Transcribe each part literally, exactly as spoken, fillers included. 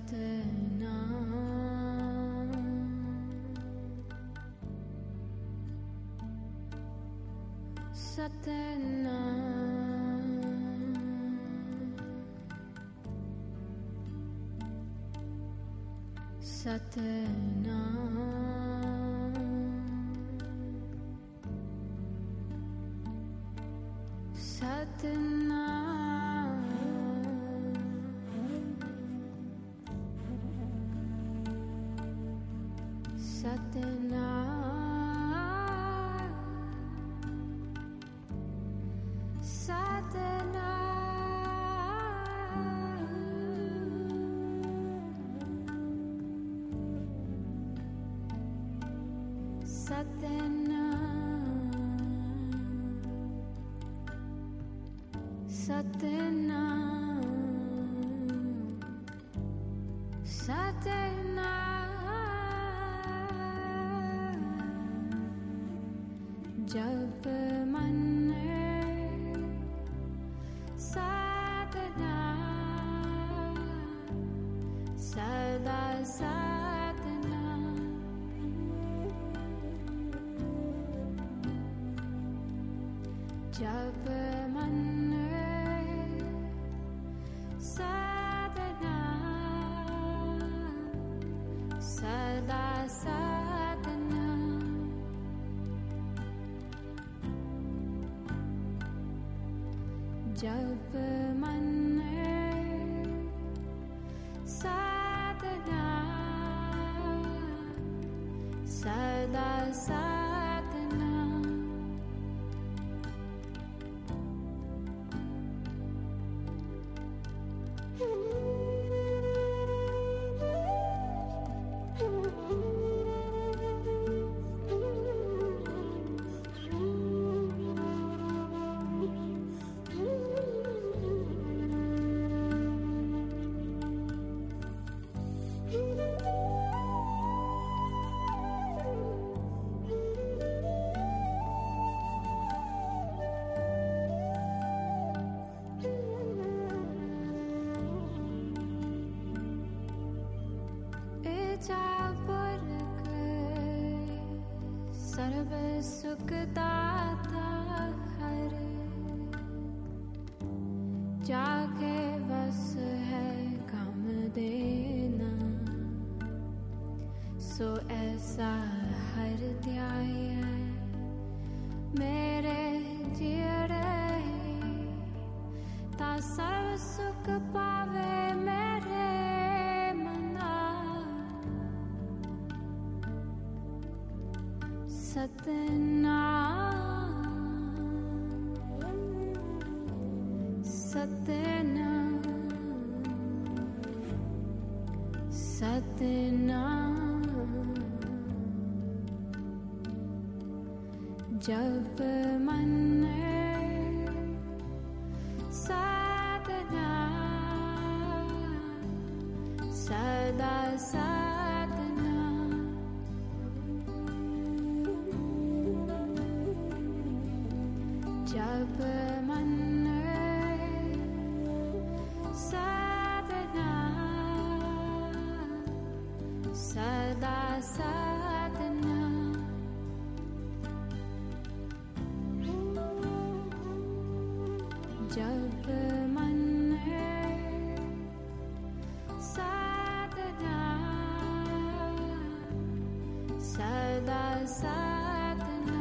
सतनाम सतनाम सतनाम सतनाम सतनाम जब मन साधना सदा साधना जब मन साधना सदा साधना जब मन साधना सदा साधना सर्व सुख दाता हर जाके बस है गम देना सो ऐसा हर ध्याय मेरे जियरे ता सर्व सुख पावे मेरे सतनाम सतनाम सतनाम जब मन साधना सदा साधना जब मन साधना सदा साधना जब मन साधना सदा साधना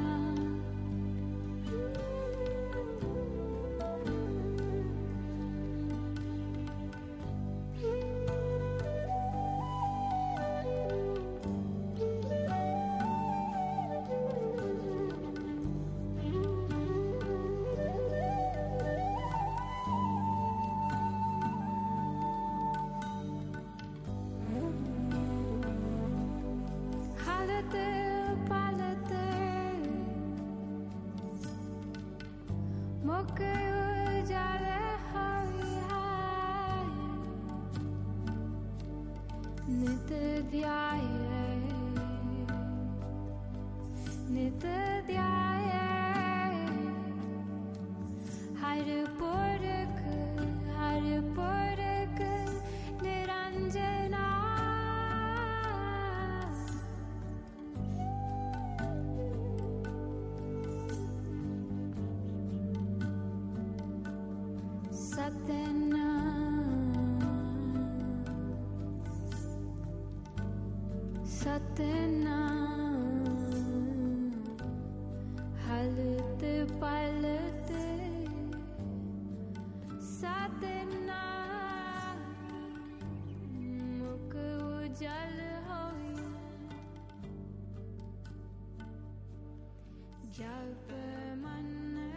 नित ध्याये नित ध्याये हर पुरख हर पुरख Niranjana Satnam Halte palte Satnam Mukh ujal hoya Jap man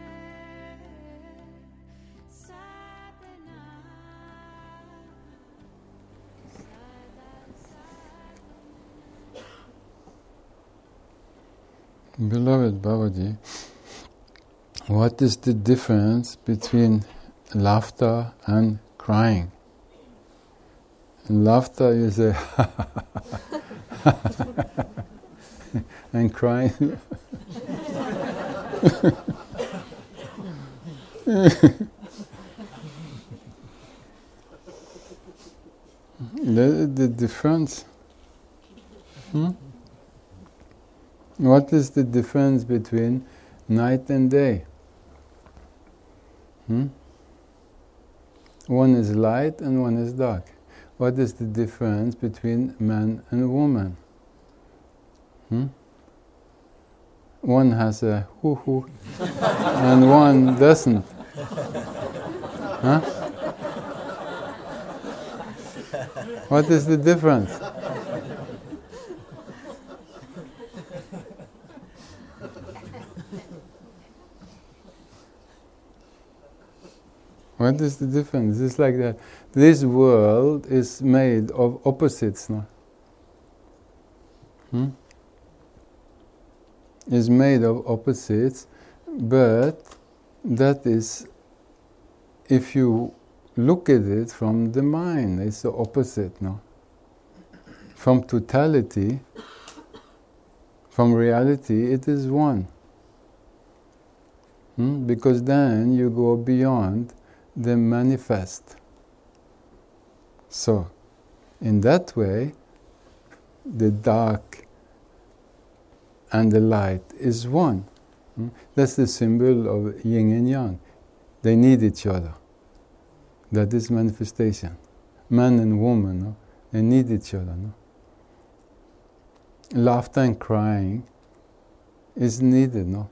Beloved Babaji, what is the difference between laughter and crying? In laughter you say and crying the, the difference hmm? What is the difference between night and day? Hmm? One is light and one is dark. What is the difference between man and woman? Hmm? One has a hoo-hoo and one doesn't. Huh? What is the difference? What is the difference? It's like that. This world is made of opposites, no? Hmm? Is made of opposites, but that is, if you look at it from the mind, it's the opposite, no? From totality, from reality, it is one. Hmm? Because then you go beyond the manifest. So, in that way, the dark and the light is one. Hmm? That's the symbol of yin and yang. They need each other. That is manifestation. Man and woman, no? They need each other. No? Laughter and crying is needed, no?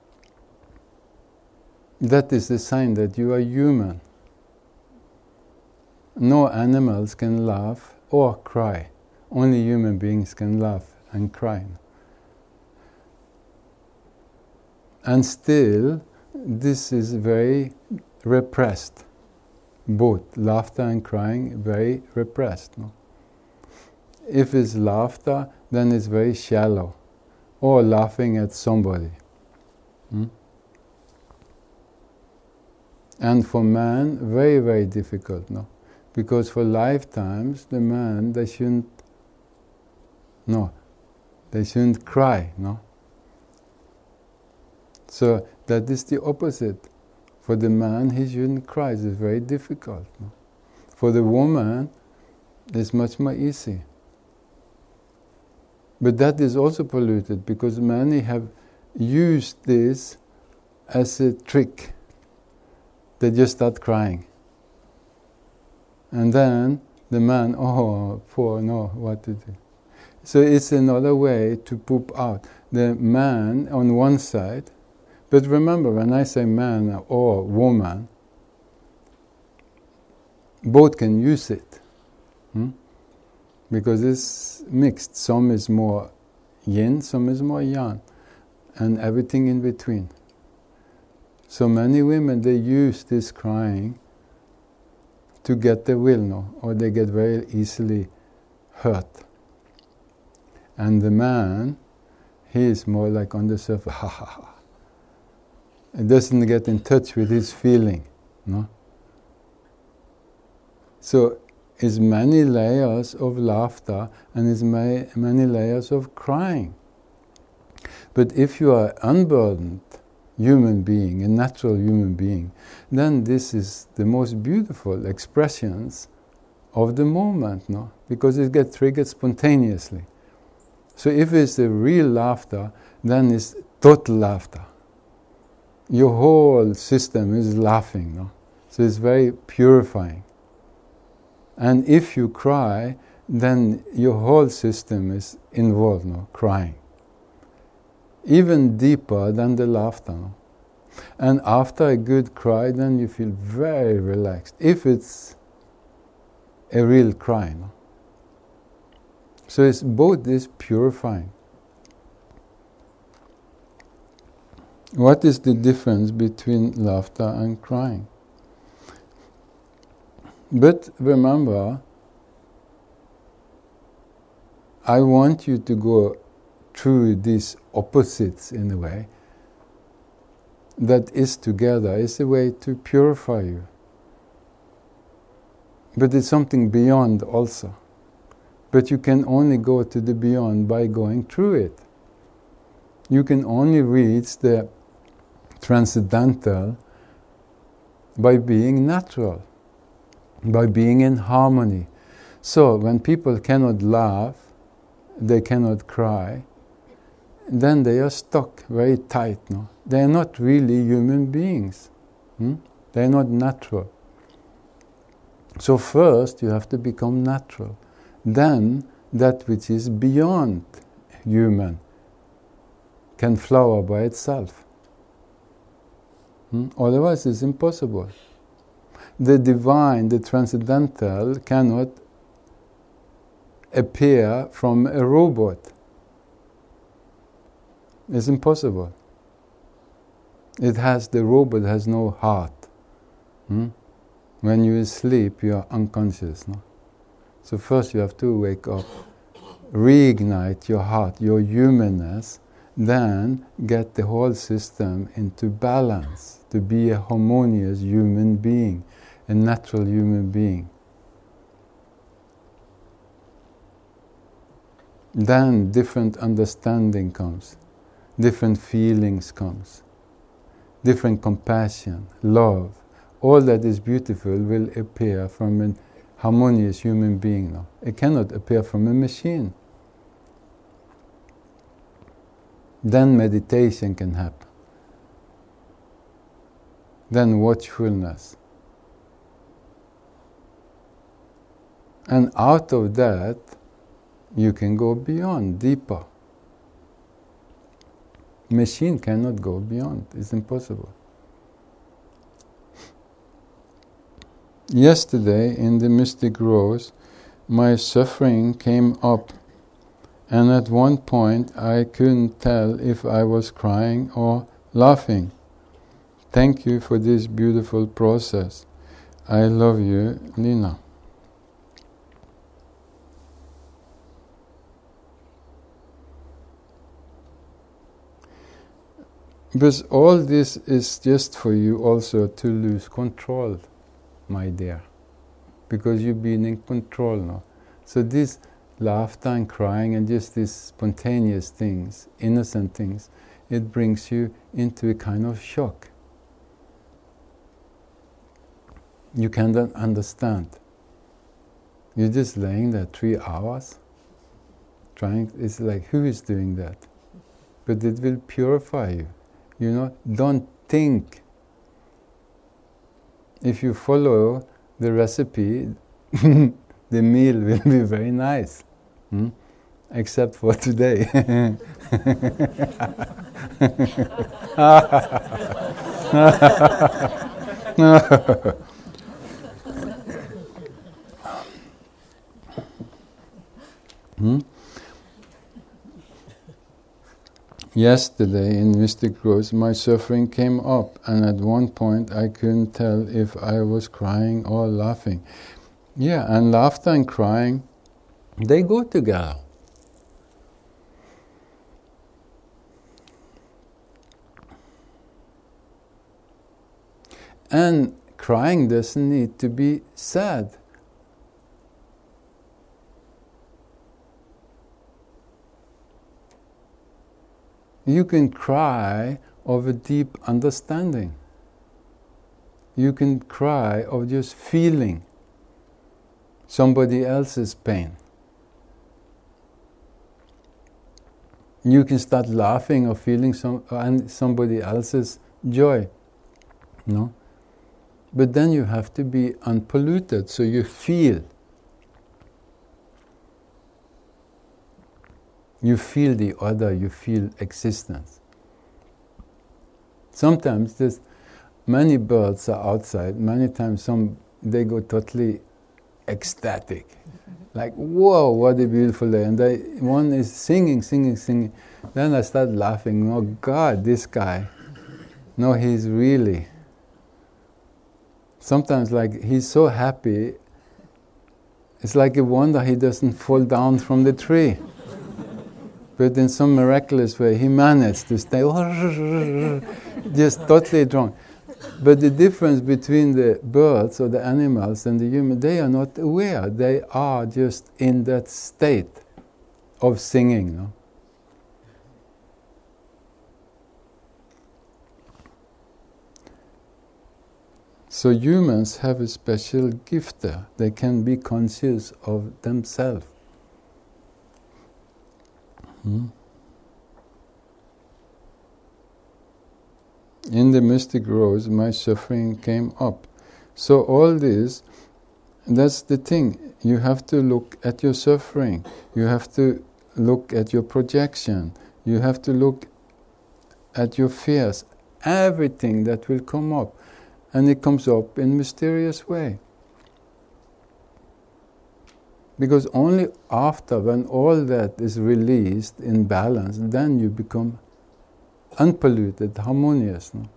That is the sign that you are human. No animals can laugh or cry. Only human beings can laugh and cry. And still, this is very repressed. Both laughter and crying, very repressed. No? If it's laughter, then it's very shallow. Or laughing at somebody. Hmm? And for man, very, very difficult, no? Because for lifetimes, the man, they shouldn't, no, they shouldn't cry, no? So that is the opposite. For the man, he shouldn't cry, it's very difficult, no? For the woman, it's much more easy. But that is also polluted, because many have used this as a trick. They just start crying. And then the man, oh, poor, no, what to do? So it's another way to poop out. The man on one side, but remember, when I say man or woman, both can use it. Hmm? Because it's mixed. Some is more yin, some is more yang, and everything in between. So many women, they use this crying to get their will, no? Or they get very easily hurt. And the man, he is more like on the surface, ha ha ha. He doesn't get in touch with his feeling, no? So, it's many layers of laughter and it's ma- many layers of crying. But if you are unburdened, human being, a natural human being, then this is the most beautiful expressions of the moment, no? Because it gets triggered spontaneously. So if it's a real laughter, then it's total laughter. Your whole system is laughing, no? So it's very purifying. And if you cry, then your whole system is involved, no, crying. Even deeper than the laughter. No? And after a good cry, then you feel very relaxed, if it's a real cry. No? So it's both is purifying. What is the difference between laughter and crying? But remember, I want you to go through these opposites in a way that is together, is a way to purify you. But it's something beyond also. But you can only go to the beyond by going through it. You can only reach the transcendental by being natural, by being in harmony. So when people cannot laugh, they cannot cry, then they are stuck very tight. No? They are not really human beings. Hmm? They are not natural. So first you have to become natural. Then that which is beyond human can flower by itself. Hmm? Otherwise it's impossible. The divine, the transcendental cannot appear from a robot. It's impossible. It has, the robot has no heart. Hmm? When you sleep, you are unconscious. No? So first you have to wake up, reignite your heart, your humanness, then get the whole system into balance, to be a harmonious human being, a natural human being. Then different understanding comes, different feelings comes, different compassion, love. All that is beautiful will appear from a harmonious human being now. It cannot appear from a machine. Then meditation can happen. Then watchfulness. And out of that, you can go beyond, deeper. Machine cannot go beyond. It's impossible. Yesterday, in the Mystic Rose, my suffering came up, and at one point I couldn't tell if I was crying or laughing. Thank you for this beautiful process. I love you, Lina. But all this is just for you also to lose control, my dear, because you've been in control now. So this laughter and crying and just these spontaneous things, innocent things, it brings you into a kind of shock. You cannot understand. You're just laying there three hours, trying. It's like, who is doing that? But it will purify you. You know, don't think. If you follow the recipe, the meal will be very nice. Hmm? Except for today. hmm? Yesterday in Mystic Rose, my suffering came up, and at one point I couldn't tell if I was crying or laughing. Yeah, and laughter and crying, they go together. And crying doesn't need to be sad. You can cry of a deep understanding. You can cry of just feeling somebody else's pain. You can start laughing or feeling some and somebody else's joy. No? But then you have to be unpolluted, so you feel. You feel the other, you feel existence. Sometimes there's many birds are outside, many times some they go totally ecstatic. Like, whoa, what a beautiful day. And they, one is singing, singing, singing. Then I start laughing. Oh God, this guy. No, he's really. Sometimes like he's so happy, it's like a wonder he doesn't fall down from the tree. But in some miraculous way, he managed to stay just totally drunk. But the difference between the birds or the animals and the human, they are not aware. They are just in that state of singing. No? So humans have a special gift there. They can be conscious of themselves. Hmm? In the mystic rose, my suffering came up. So all this, that's the thing. You have to look at your suffering. You have to look at your projection. You have to look at your fears. Everything that will come up. And it comes up in a mysterious way. Because only after, when all that is released in balance, then you become unpolluted, harmonious. No?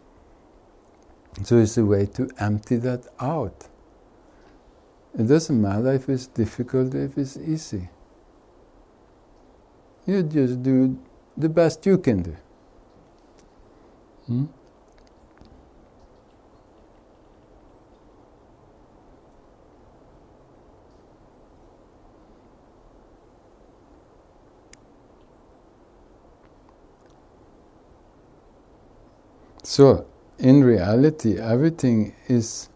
So it's a way to empty that out. It doesn't matter if it's difficult, if it's easy. You just do the best you can do. Hmm? So, in reality, everything is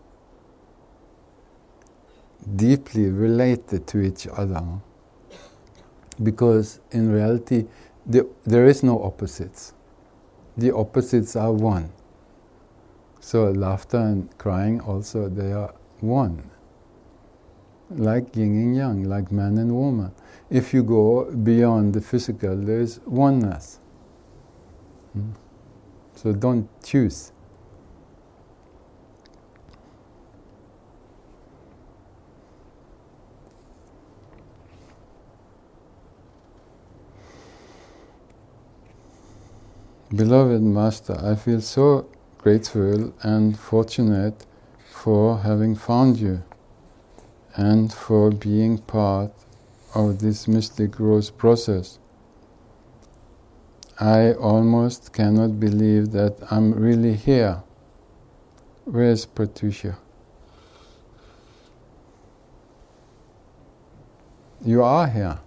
deeply related to each other. No? Because in reality, the, there is no opposites. The opposites are one. So, laughter and crying also, they are one. Like yin and yang, like man and woman. If you go beyond the physical, there is oneness. Hmm? So don't choose. Beloved Master, I feel so grateful and fortunate for having found you and for being part of this mystic rose process. I almost cannot believe that I'm really here. Where's Pratyusha? You are here.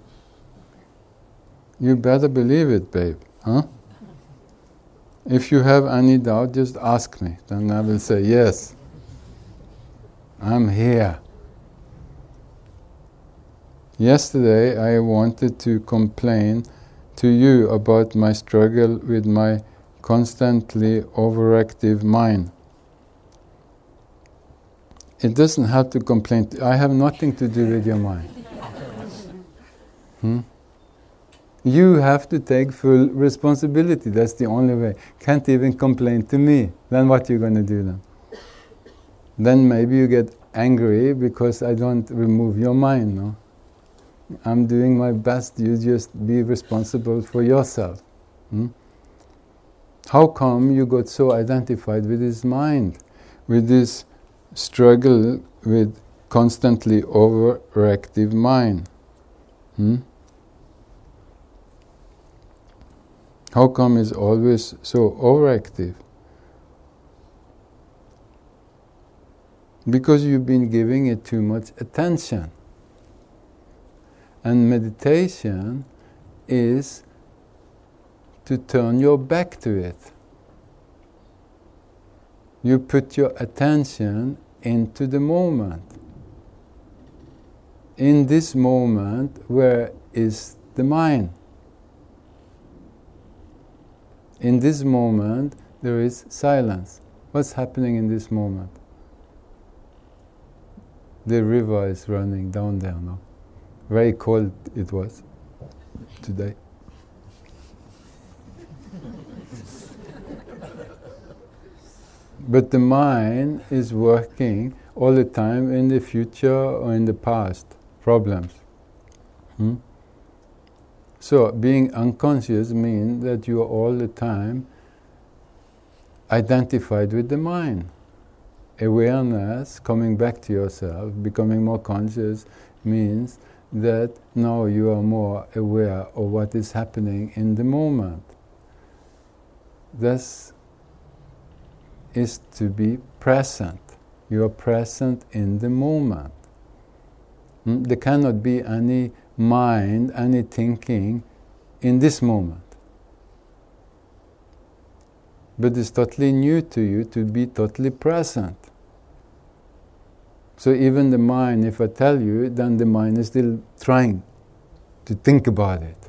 You better believe it, babe. Huh? If you have any doubt, just ask me. Then I will say, yes, I'm here. Yesterday I wanted to complain to you about my struggle with my constantly overactive mind. It doesn't have to complain. I have nothing to do with your mind. Hmm? You have to take full responsibility. That's the only way. Can't even complain to me. Then what are you going to do then? Then maybe you get angry because I don't remove your mind, no? I'm doing my best, you just be responsible for yourself. Hmm? How come you got so identified with his mind, with this struggle with constantly overactive mind? Hmm? How come it's always so overactive? Because you've been giving it too much attention. And meditation is to turn your back to it. You put your attention into the moment. In this moment, where is the mind? In this moment, there is silence. What's happening in this moment? The river is running down there now. Very cold it was. today. But the mind is working all the time in the future or in the past, problems. Hmm? So being unconscious means that you are all the time identified with the mind. Awareness, coming back to yourself, becoming more conscious, means that now you are more aware of what is happening in the moment. This is to be present. You are present in the moment. Hmm? There cannot be any mind, any thinking in this moment. But it's totally new to you to be totally present. So even the mind, if I tell you, then the mind is still trying to think about it.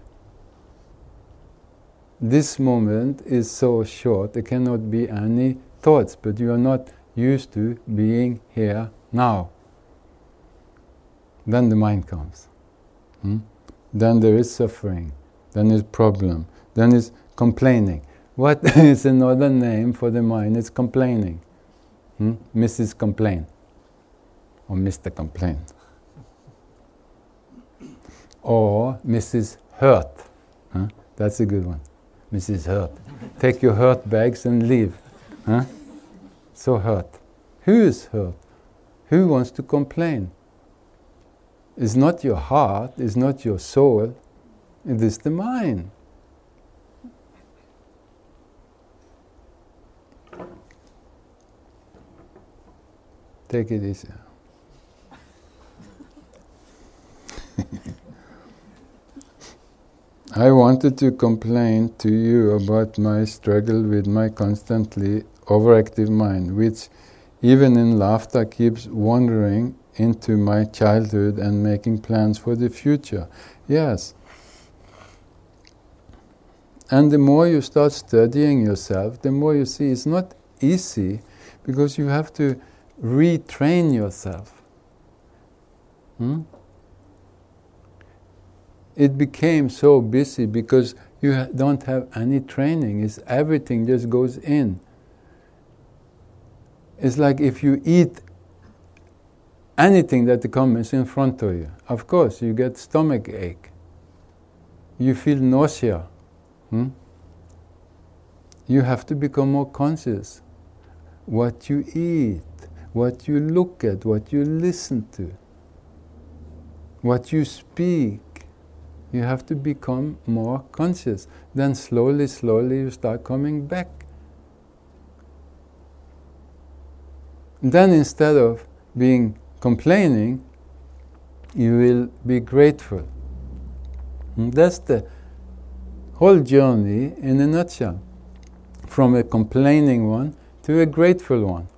This moment is so short, there cannot be any thoughts, but you are not used to being here now. Then the mind comes. Hmm? Then there is suffering, then is problem, then is complaining. What is another name for the mind? It's complaining. Hmm? Missus Complain. Or Mister Complain. Or Missus Hurt. Huh? That's a good one. Missus Hurt. Take your hurt bags and leave. Huh? So hurt. Who is hurt? Who wants to complain? It's not your heart, it's not your soul, it is the mind. Take it easy. I wanted to complain to you about my struggle with my constantly overactive mind, which even in laughter keeps wandering into my childhood and making plans for the future. Yes. And the more you start studying yourself, the more you see it's not easy, because you have to retrain yourself. Hmm? It became so busy because you ha- don't have any training. It's everything just goes in. It's like if you eat anything that comes in front of you, of course you get stomach ache. You feel nausea. Hmm? You have to become more conscious. What you eat, what you look at, what you listen to, what you speak. You have to become more conscious. Then slowly, slowly you start coming back. Then instead of being complaining, you will be grateful. And that's the whole journey in a nutshell. From a complaining one to a grateful one.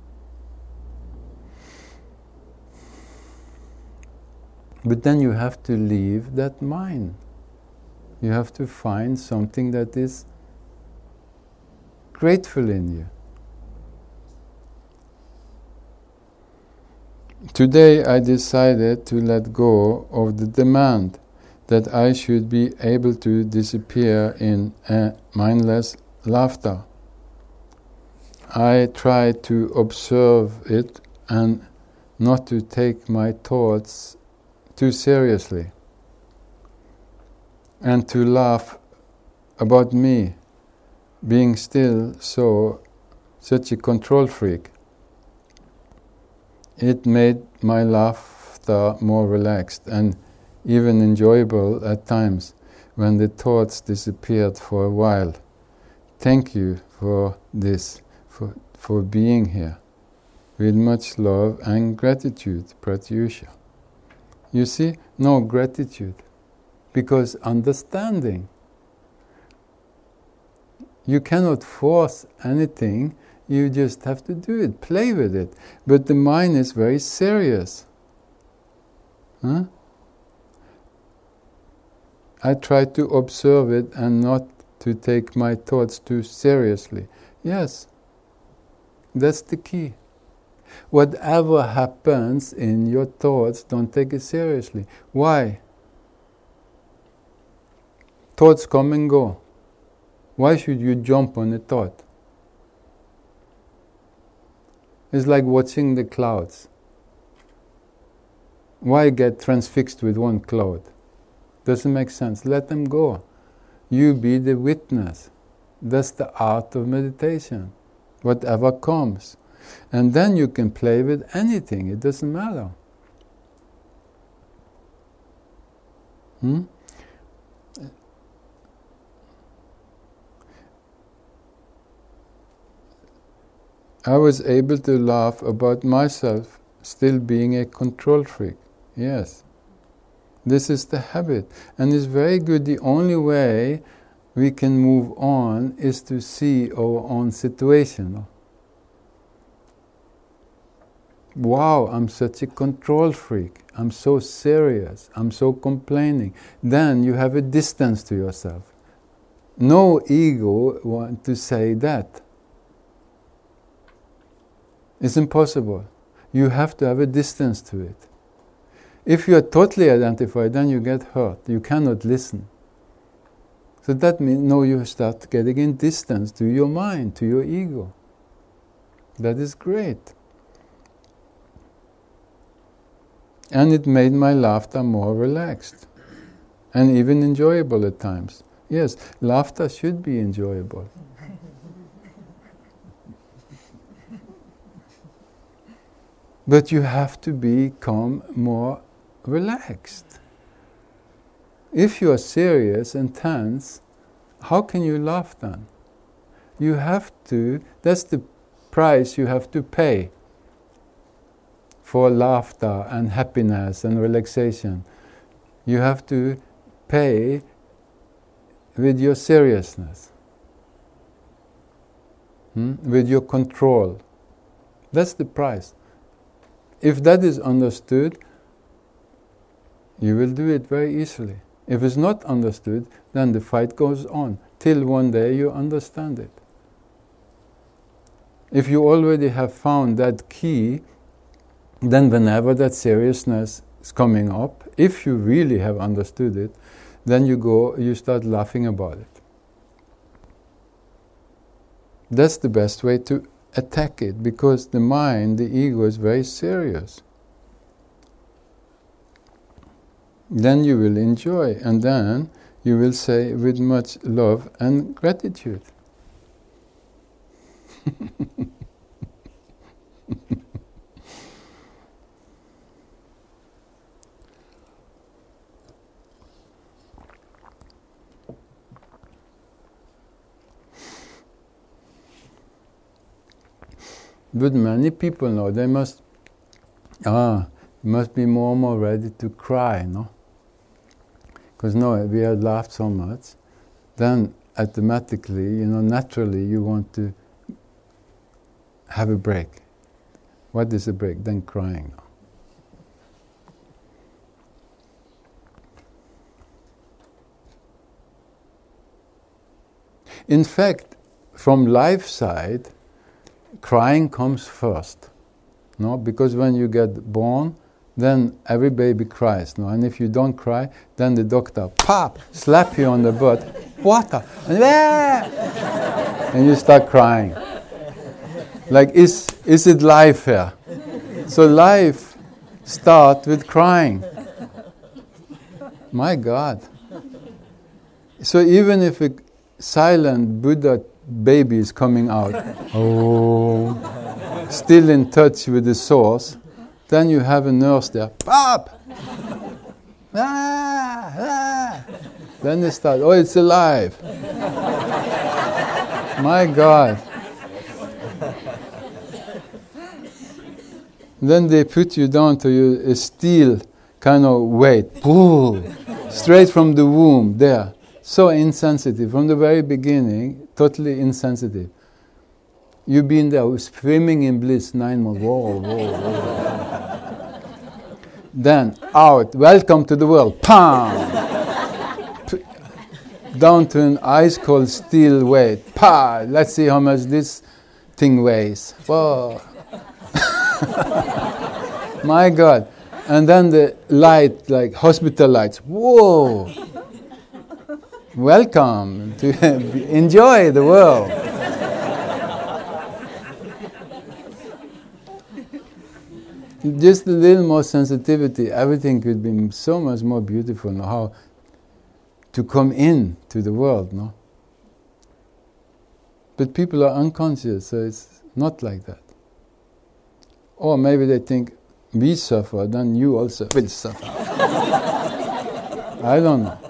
But then you have to leave that mind. You have to find something that is grateful in you. Today I decided to let go of the demand that I should be able to disappear in a mindless laughter. I try to observe it and not to take my thoughts too seriously, and to laugh about me being still so such a control freak. It made my laughter more relaxed and even enjoyable at times when the thoughts disappeared for a while. Thank you for this, for, for being here. With much love and gratitude, Pratyusha. You see, no gratitude, because understanding. You cannot force anything, you just have to do it, play with it. But the mind is very serious. Huh? I try to observe it and not to take my thoughts too seriously. Yes, that's the key. Whatever happens in your thoughts, don't take it seriously. Why? thoughts come and go. Why should you jump on a thought? It's like watching the clouds. Why get transfixed with one cloud? Doesn't make sense. Let them go. You be the witness. That's the art of meditation. Whatever comes. And then you can play with anything. It doesn't matter. Hmm? I was able to laugh about myself still being a control freak. Yes. This is the habit. And it's very good. The only way we can move on is to see our own situation. Wow, I'm such a control freak. I'm so serious. I'm so complaining. Then you have a distance to yourself. No ego wants to say that. It's impossible. You have to have a distance to it. If you are totally identified, then you get hurt. You cannot listen. So that means, no, you start getting in distance to your mind, to your ego. That is great. And it made my laughter more relaxed and even enjoyable at times. Yes, laughter should be enjoyable. But you have to become more relaxed. If you are serious and tense, how can you laugh then? You have to, that's the price you have to pay for laughter and happiness and relaxation. You have to pay with your seriousness, hmm? with your control. That's the price. If that is understood, you will do it very easily. If it's not understood, then the fight goes on till one day you understand it. If you already have found that key, then whenever that seriousness is coming up, if you really have understood it, then you go, you start laughing about it. That's the best way to attack it, because the mind, the ego, is very serious. Then you will enjoy, and then you will say with much love and gratitude. But many people know they must ah must be more and more ready to cry, no? Because no, we have laughed so much, then automatically, you know, naturally you want to have a break. What is a break? Then crying. In fact, from life side, crying comes first, no? Because when you get born, then every baby cries, no? And if you don't cry, then the doctor, pop, slap you on the butt, water, and, and you start crying. Like, is is it life here? So life starts with crying. My God. So even if a silent Buddha baby is coming out, oh, still in touch with the source, then you have a nurse there, pop! Ah, ah. Then they start, oh, it's alive. My God. Then they put you down to your, a steel kind of weight, pull, straight from the womb, there. So insensitive, from the very beginning, totally insensitive. You've been there, swimming in bliss, nine months, whoa, whoa, whoa. Then, out, welcome to the world, pam! Down to an ice-cold steel weight, pa! Let's see how much this thing weighs. Whoa. My God. And then the light, like hospital lights, whoa! welcome to enjoy the world. Just a little more sensitivity, everything could be so much more beautiful. No? How to come in to the world, no? But people are unconscious, so it's not like that. Or maybe they think, we suffer, then you also will suffer. I don't know.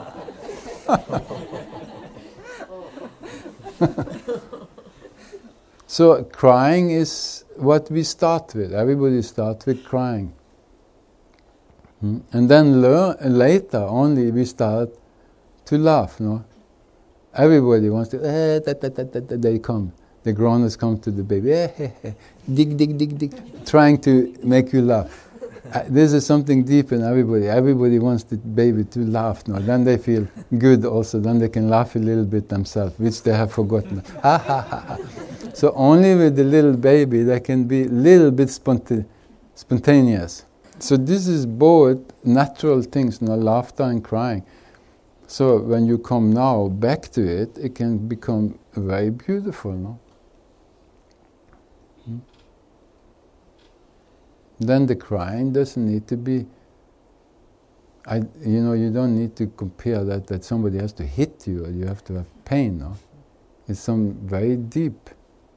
So crying is what we start with. Everybody starts with crying. Hmm? And then learn, later only we start to laugh. No? Everybody wants to, eh, da, da, da, da, da, they come. The grown-ups come to the baby, eh, eh, eh, dig, dig, dig, dig, trying to make you laugh. Uh, this is something deep in everybody. Everybody wants the baby to laugh. No? Then they feel good also. Then they can laugh a little bit themselves, which they have forgotten. Ha, ha, ha, ha. So only with the little baby they can be a little bit sponta- spontaneous. So this is both natural things, no? Laughter and crying. So when you come now back to it, it can become very beautiful, no? Hmm? Then the crying doesn't need to be, I, you know, you don't need to compare that, that somebody has to hit you or you have to have pain, no? It's some very deep.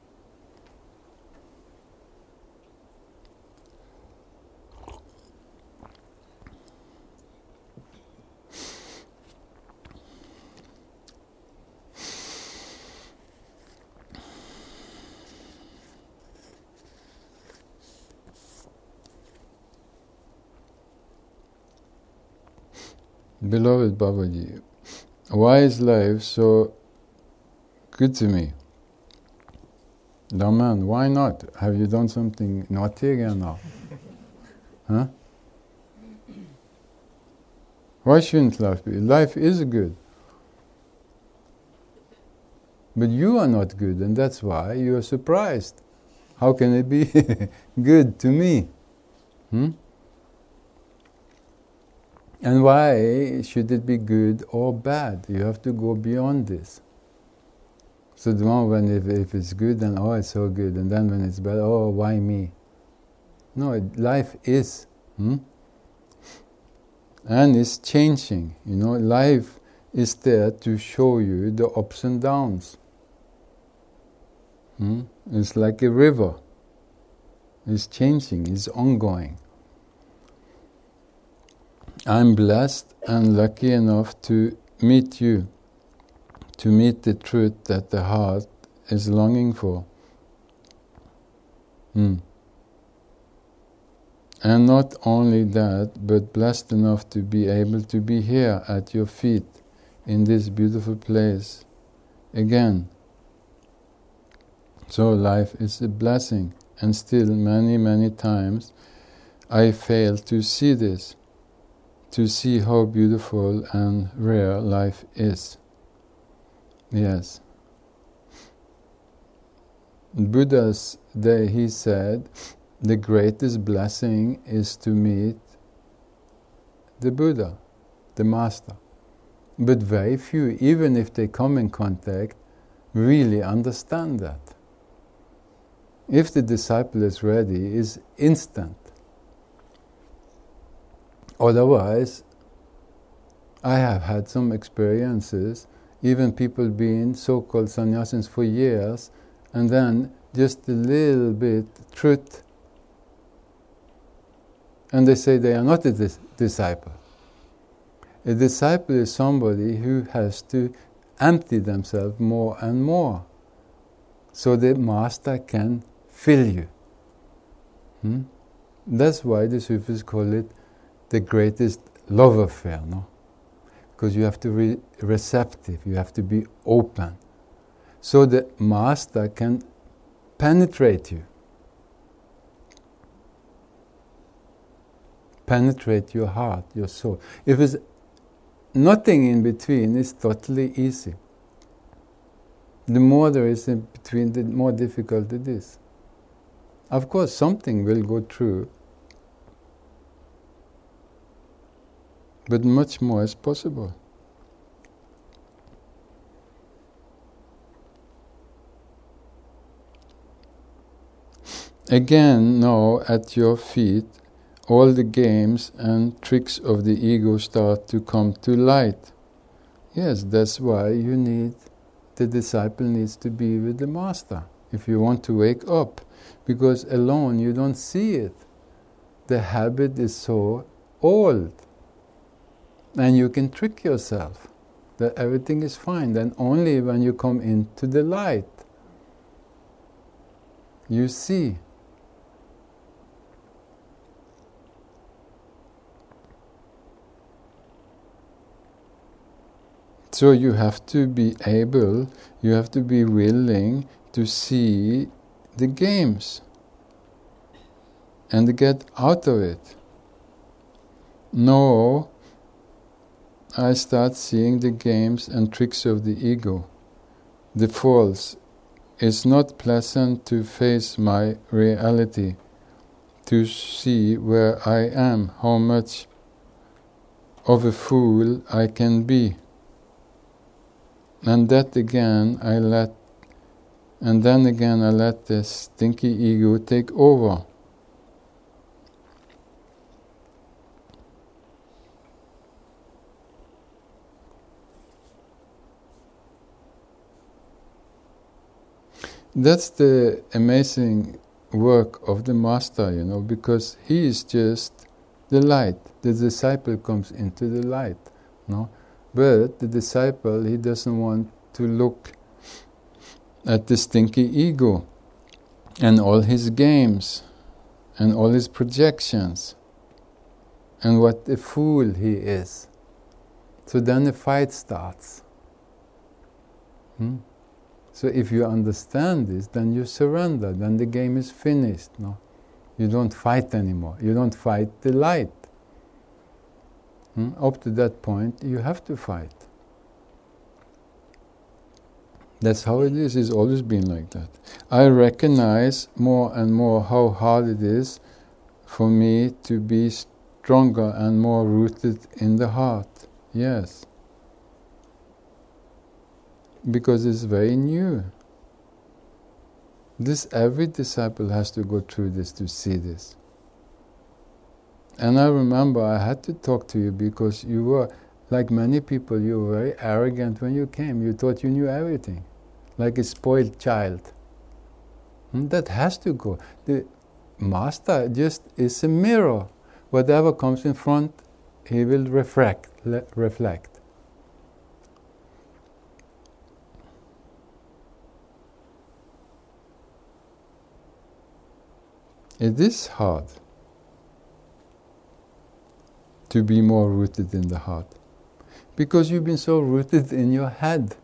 Beloved Babaji, why is life so good to me? Daman, why not? Have you done something naughty again now? Huh? Why shouldn't life be? Life is good. But you are not good, and that's why you are surprised. How can it be good to me? Hmm? And why should it be good or bad? You have to go beyond this. So the one when if, if it's good, then oh, it's so good. And then when it's bad, oh, why me? No, it, life is. Hmm? And it's changing. You know, life is there to show you the ups and downs. Hmm? It's like a river. It's changing, it's ongoing. I'm blessed and lucky enough to meet you, to meet the truth that the heart is longing for. Hmm. And not only that, but blessed enough to be able to be here at your feet in this beautiful place again. So life is a blessing, and still many, many times I fail to see this, to see how beautiful and rare life is. Yes. Buddha's day, he said, the greatest blessing is to meet the Buddha, the Master. But very few, even if they come in contact, really understand that. If the disciple is ready, it's instant. Otherwise, I have had some experiences, even people being so-called sannyasins for years, and then just a little bit truth, and they say they are not a dis- disciple. A disciple is somebody who has to empty themselves more and more, so the Master can fill you. Hmm? That's why the Sufis call it the greatest love affair, no? Because you have to be receptive, you have to be open, so the Master can penetrate you, penetrate your heart, your soul. If it's nothing in between, it's totally easy. The more there is in between, the more difficult it is. Of course, something will go through, but much more is possible. again now at your feet, all the games and tricks of the ego start to come to light. Yes, that's why you need, the disciple needs to be with the master if you want to wake up, because alone you don't see it. The habit is so old, and you can trick yourself that everything is fine. Then only when you come into the light, you see. So you have to be able, you have to be willing to see the games and get out of it. No, I start seeing the games and tricks of the ego, the false. It's not pleasant to face my reality, to see where I am, how much of a fool I can be. And that again I let, and then again I let the stinky ego take over. That's the amazing work of the master, you know, because he is just the light. The disciple comes into the light, no? But the disciple, he doesn't want to look at the stinky ego and all his games and all his projections and what a fool he is. So then the fight starts. Hmm? So if you understand this, then you surrender, then the game is finished. No? You don't fight anymore. You don't fight the light. Hmm? Up to that point, you have to fight. That's how it is. It's always been like that. I recognize more and more how hard it is for me to be stronger and more rooted in the heart. Yes. Because it's very new. This, every disciple has to go through this to see this. And I remember I had to talk to you because you were, like many people, you were very arrogant when you came. You thought you knew everything, like a spoiled child. And that has to go. The master just is a mirror. Whatever comes in front, he will reflect. Le- reflect. It is hard to be more rooted in the heart, because you've been so rooted in your head.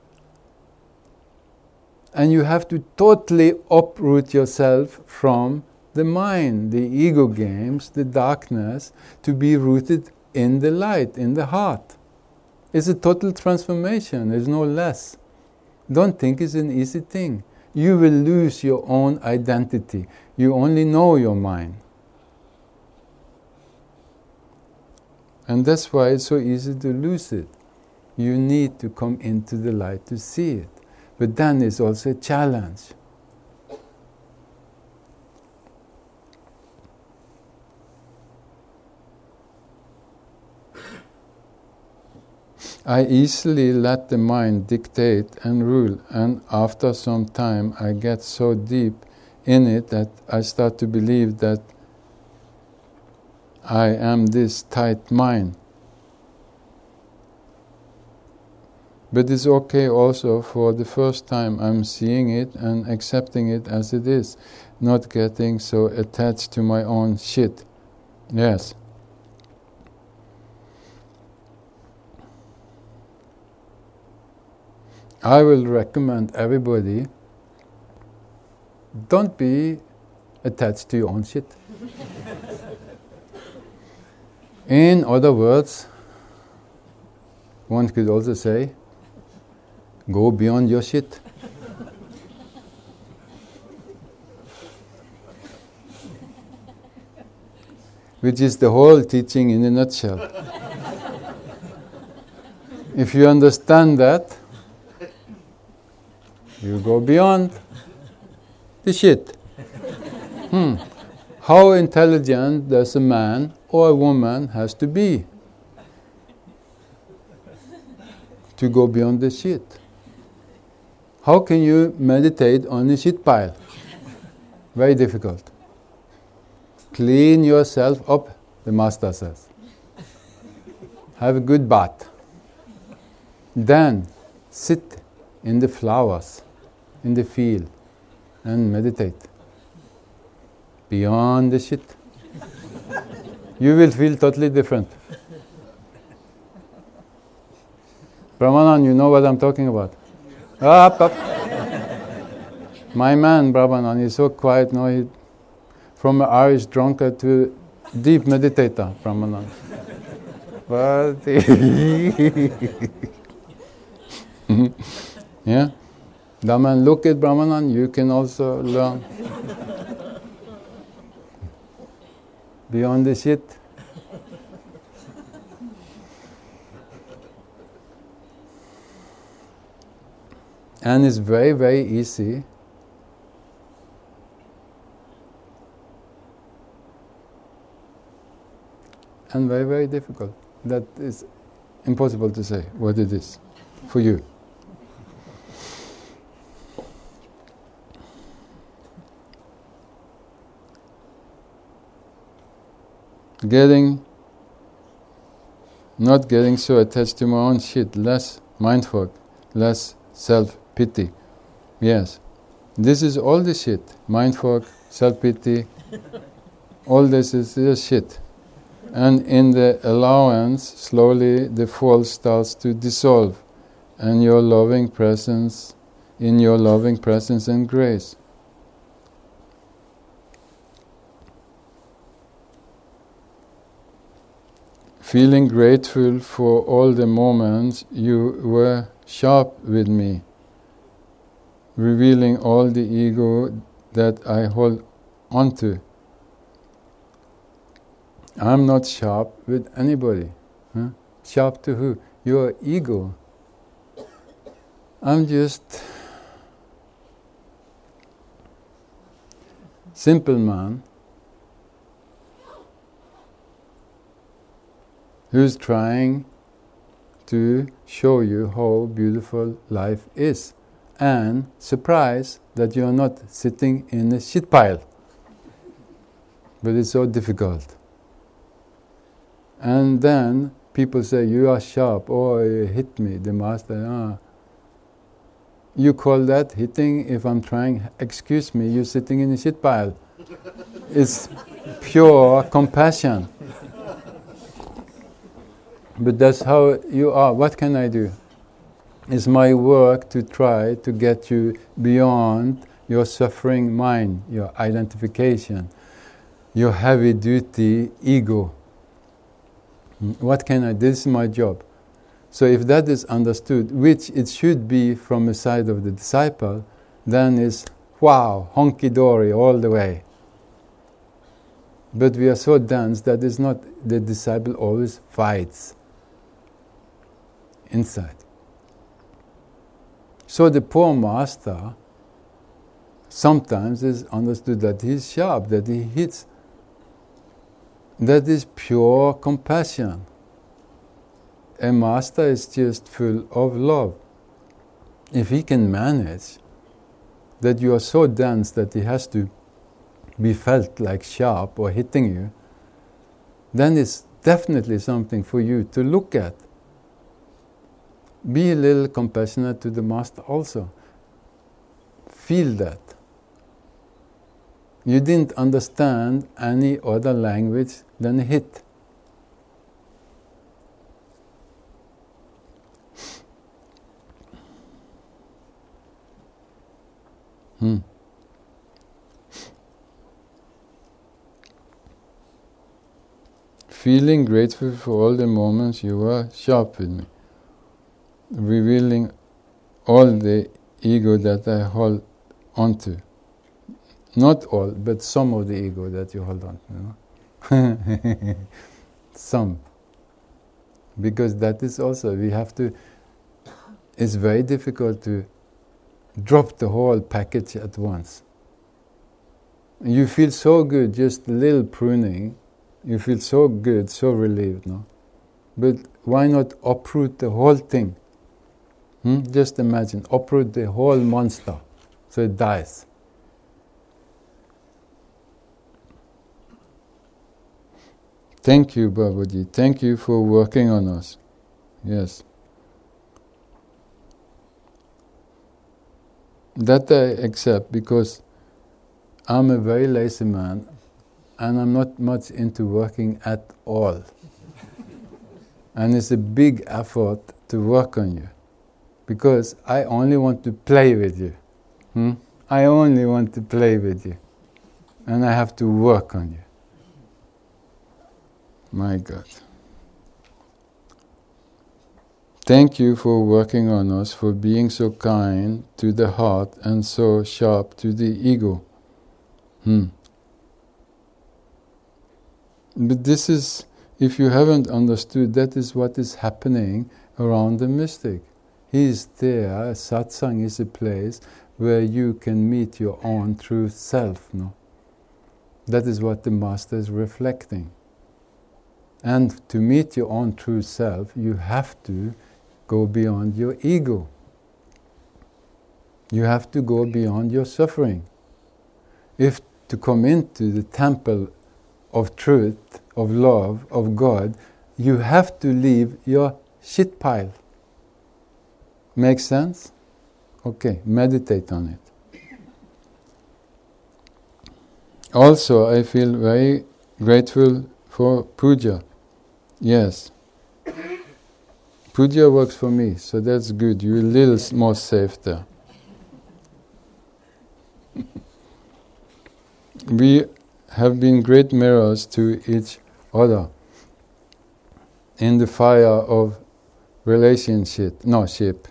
And you have to totally uproot yourself from the mind, the ego games, the darkness, to be rooted in the light, in the heart. It's a total transformation, there's no less. Don't think it's an easy thing. You will lose your own identity. You only know your mind. And that's why it's so easy to lose it. You need to come into the light to see it. But then it's also a challenge. I easily let the mind dictate and rule, and after some time I get so deep in it that I start to believe that I am this tight mind. But it's okay also for the first time I'm seeing it and accepting it as it is, not getting so attached to my own shit. Yes. I will recommend everybody, don't be attached to your own shit. In other words, one could also say, go beyond your shit. Which is the whole teaching in a nutshell. If you understand that, you go beyond the shit. Hmm. How intelligent does a man or a woman has to be to go beyond the shit? How can you meditate on a shit pile? Very difficult. Clean yourself up, the master says. Have a good bath. Then sit in the flowers, in the field, and meditate. Beyond the shit. You will feel totally different. Brahmanan, you know what I'm talking about? Up, up. My man, Brahmanan, is so quiet now. He, from an Irish drunkard to a deep meditator, Brahmanan. But yeah, Daman, look at Brahmanan. You can also learn beyond the shit. And it's very, very easy and very, very difficult. That is impossible to say what it is for you. Getting, not getting so attached to my own shit, less mindful, less self-pity. Yes, this is all the shit. Mindful, self-pity, all this is just shit. And in the allowance, slowly the fall starts to dissolve, and your loving presence, in your loving presence and grace. Feeling grateful for all the moments you were sharp with me, revealing all the ego that I hold onto. I'm not sharp with anybody. Huh? Sharp to who? Your ego. I'm just simple man who's trying to show you how beautiful life is, and surprised that you're not sitting in a shit pile. But it's so difficult. And then people say, you are sharp, oh, you hit me, the master. Ah. You call that hitting if I'm trying, excuse me, you're sitting in a shit pile. It's pure compassion. But that's how you are. What can I do? It's my work to try to get you beyond your suffering mind, your identification, your heavy-duty ego. What can I do? This is my job. So if that is understood, which it should be from the side of the disciple, then it's, wow, honky-dory all the way. But we are so dense that it's not, the disciple always fights inside. So the poor master sometimes is understood that he's sharp, that he hits. That is pure compassion. A master is just full of love. If he can manage that you are so dense that he has to be felt like sharp or hitting you, then it's definitely something for you to look at. Be a little compassionate to the master also. Feel that. You didn't understand any other language than hit. Hmm. Feeling grateful for all the moments you were sharp with me, revealing all the ego that I hold onto. Not all, but some of the ego that you hold on, you know. Some. Because that is also, we have to, it's very difficult to drop the whole package at once. You feel so good, just a little pruning. You feel so good, so relieved, no? But why not uproot the whole thing? Hmm? Just imagine, uproot the whole monster, so it dies. Thank you, Babaji. Thank you for working on us. Yes. That I accept, because I'm a very lazy man and I'm not much into working at all. And it's a big effort to work on you, because I only want to play with you. Hmm? I only want to play with you. And I have to work on you. My God. Thank you for working on us, for being so kind to the heart and so sharp to the ego. Hmm. But this is, if you haven't understood, that is what is happening around the mystic. He is there. Satsang is a place where you can meet your own true self. No? That is what the Master is reflecting. And to meet your own true self, you have to go beyond your ego. You have to go beyond your suffering. If to come into the temple of truth, of love, of God, you have to leave your shit pile. Make sense? Okay, meditate on it. Also, I feel very grateful for puja. Yes. Puja works for me, so that's good. You're a little more safe there. We have been great mirrors to each other in the fire of relationship, no, ship,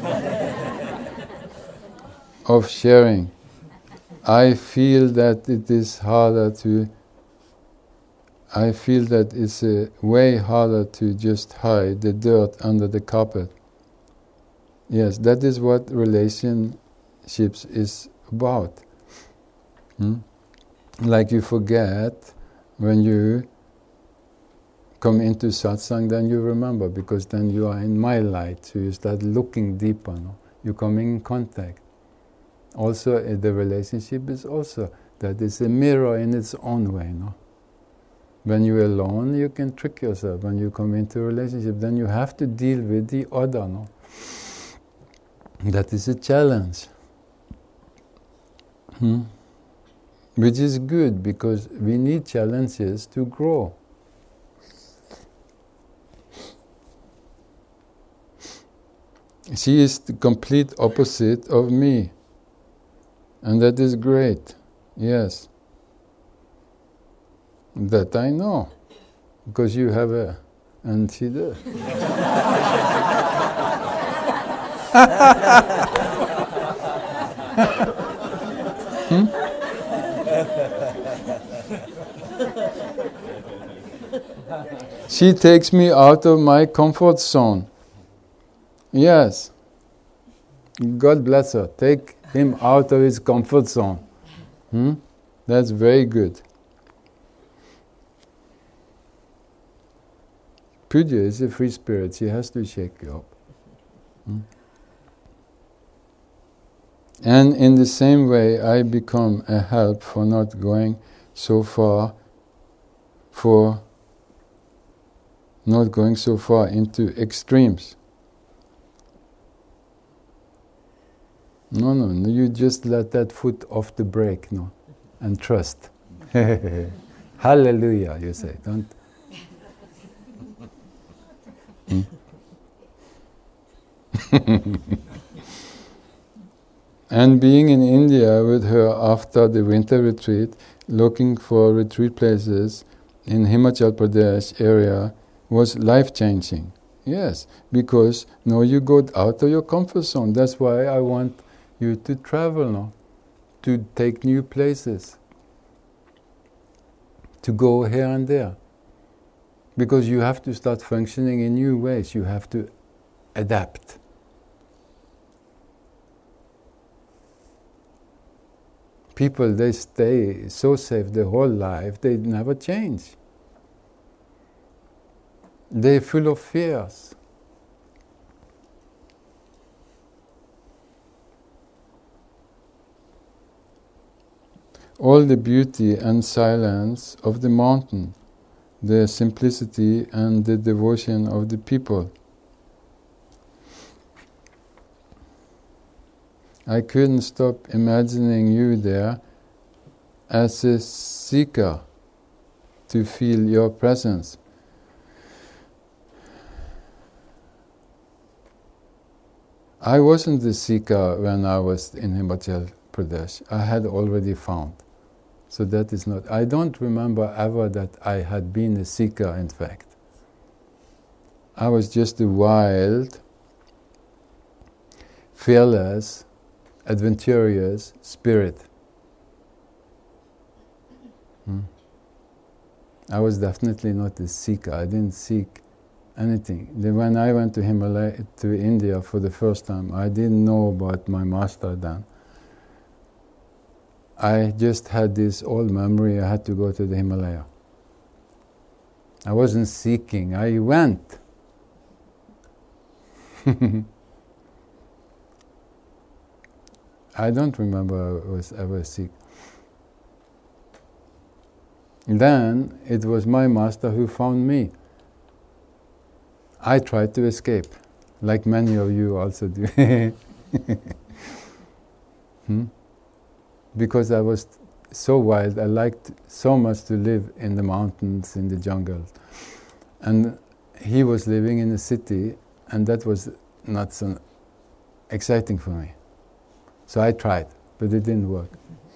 of sharing. I feel that it is harder to I feel that it's uh, way harder to just hide the dirt under the carpet. Yes, that is what relationships is about. Hmm? Like you forget when you come into satsang, then you remember, because then you are in my light, so you start looking deeper. No? You come in contact. Also, uh, the relationship is also that it's a mirror in its own way. No. When you're alone, you can trick yourself. When you come into a relationship, then you have to deal with the other. No? That is a challenge. Hmm? Which is good, because we need challenges to grow. She is the complete opposite of me. And that is great. Yes. That I know, because you have a, and she does. hmm? She takes me out of my comfort zone. Yes. God bless her. Take him out of his comfort zone. Hmm? That's very good. Puja is a free spirit. She has to shake you up. Hmm? And in the same way, I become a help for not going so far, for not going so far into extremes. No, no, no, you just let that foot off the brake, no, and trust. Hallelujah, you say, don't. Hmm? And being in India with her after the winter retreat, looking for retreat places in Himachal Pradesh area was life-changing. Yes, because now you go out of your comfort zone. That's why I want you to travel now, to take new places, to go here and there. Because you have to start functioning in new ways. You have to adapt. people, they stay so safe their whole life, they never change. They're full of fears. All the beauty and silence of the mountain, the simplicity and the devotion of the people. I couldn't stop imagining you there as a seeker to feel your presence. I wasn't the seeker when I was in Himachal Pradesh. I had already found. So that is not, I don't remember ever that I had been a seeker, in fact. I was just a wild, fearless, adventurous spirit. Hmm. I was definitely not a seeker. I didn't seek anything. Then when I went to Himalaya, to India for the first time, I didn't know about my master then. I just had this old memory, I had to go to the Himalaya. I wasn't seeking, I went. I don't remember I was ever sick. Then it was my master who found me. I tried to escape, like many of you also do. hmm? Because I was so wild, I liked so much to live in the mountains, in the jungles. And he was living in a city, and that was not so exciting for me. So I tried, but it didn't work.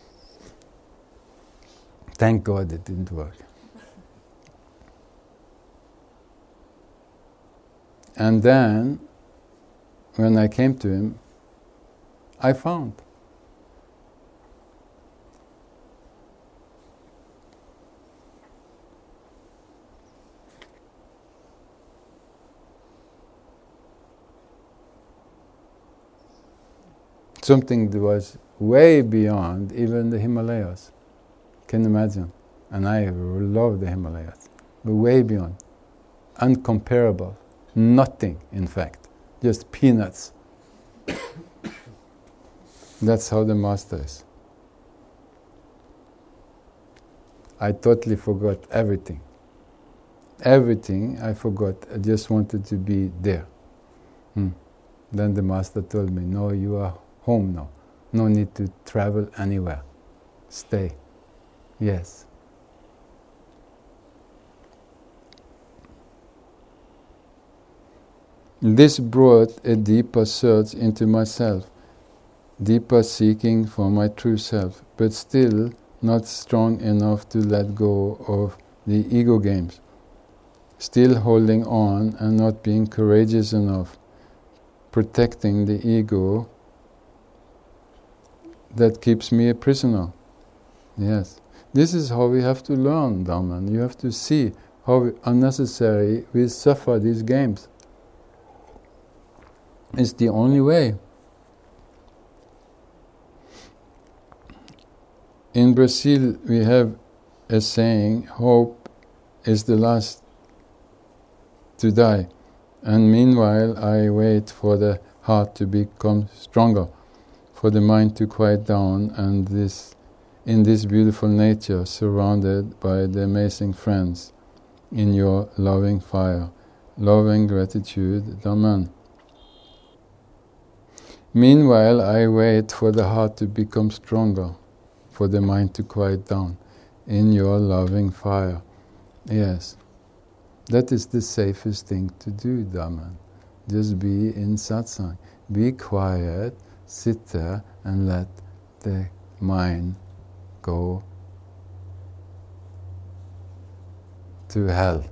Thank God it didn't work. And then, when I came to him, I found. Something that was way beyond even the Himalayas. Can you imagine? And I love the Himalayas. But way beyond. Uncomparable. Nothing, in fact. Just peanuts. That's how the master is. I totally forgot everything. Everything I forgot. I just wanted to be there. Hmm. Then the master told me, no, you are home now. No need to travel anywhere. Stay. Yes. This brought a deeper search into myself, deeper seeking for my true self, but still not strong enough to let go of the ego games. Still holding on and not being courageous enough, protecting the ego that keeps me a prisoner. Yes. This is how we have to learn, Dhamman. You have to see how unnecessary we suffer these games. It's the only way. In Brazil, we have a saying, hope is the last to die. And meanwhile, I wait for the heart to become stronger, for the mind to quiet down, and this, in this beautiful nature, surrounded by the amazing friends, in your loving fire, loving gratitude, Dhamman. Meanwhile, I wait for the heart to become stronger, for the mind to quiet down, in your loving fire. Yes, that is the safest thing to do, Dhamman. Just be in satsang, be quiet, sit there and let the mind go to hell.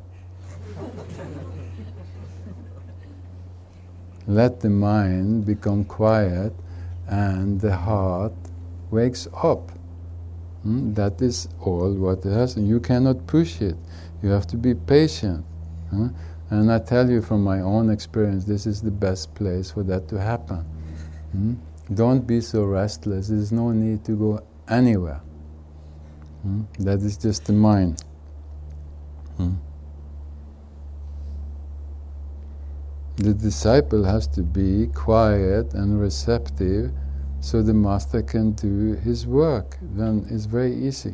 Let the mind become quiet and the heart wakes up. Hmm? That is all what it has. You cannot push it. You have to be patient. Huh? And I tell you from my own experience, this is the best place for that to happen. Hmm? Don't be so restless. There's no need to go anywhere. Hmm? That is just the mind. Hmm? The disciple has to be quiet and receptive so the master can do his work. Then it's very easy.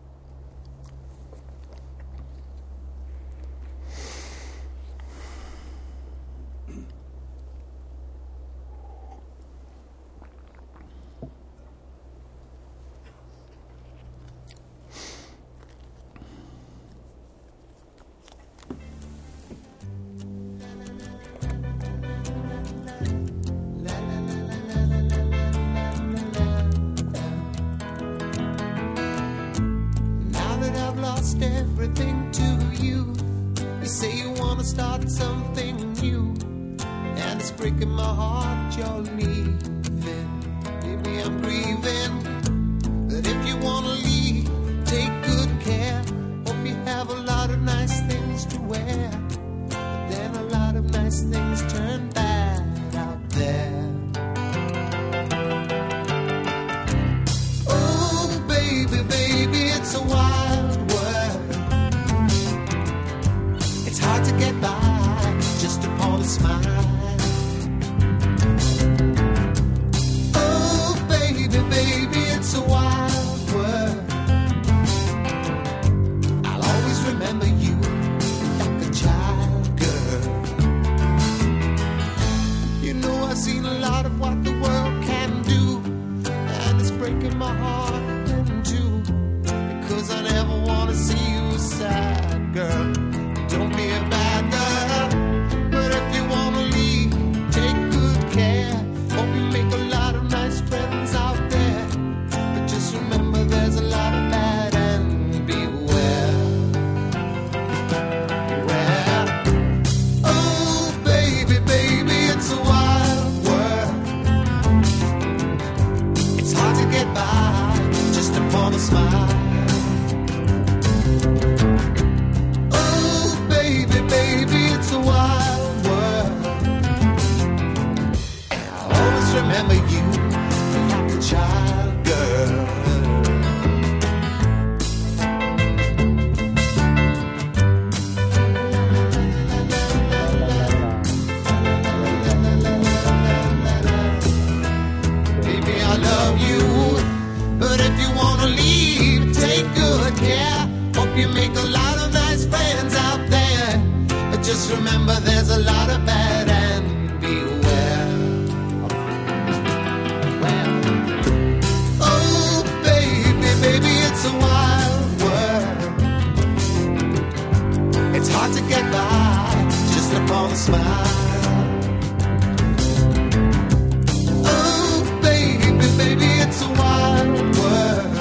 Everything to you. You say you want to start something new, and it's breaking my heart you're leaving. Baby, I'm grieving, but if you want to leave, take good care. Hope you have a lot of nice things to wear, but then a lot of nice things turn bad out there. Oh, baby, baby, it's a wild hard to get by just upon a smile. Oh, baby, baby, it's a wild world. I'll always remember you like a child, girl. You know I've seen a lot of what the world can do, and it's breaking my heart in two, because I never want to see you sad, girl. Don't be a bad girl, but if you want to leave, take good care. Hope you make a lot of nice friends out there, but just remember there's a lot of bad and beware. Beware. Oh, baby, baby, it's a wild world. It's hard to get by just upon a smile. Baby, it's a wild world, and I'll always remember you like a child, girl. Baby, I love you, but if you want to leave, take good care. Hope you make a lot of nice friends out there. Just remember there's a lot of bad and beware. Well, oh, baby, baby, it's a wild world. It's hard to get by just upon a smile. Oh, baby, baby, it's a wild world.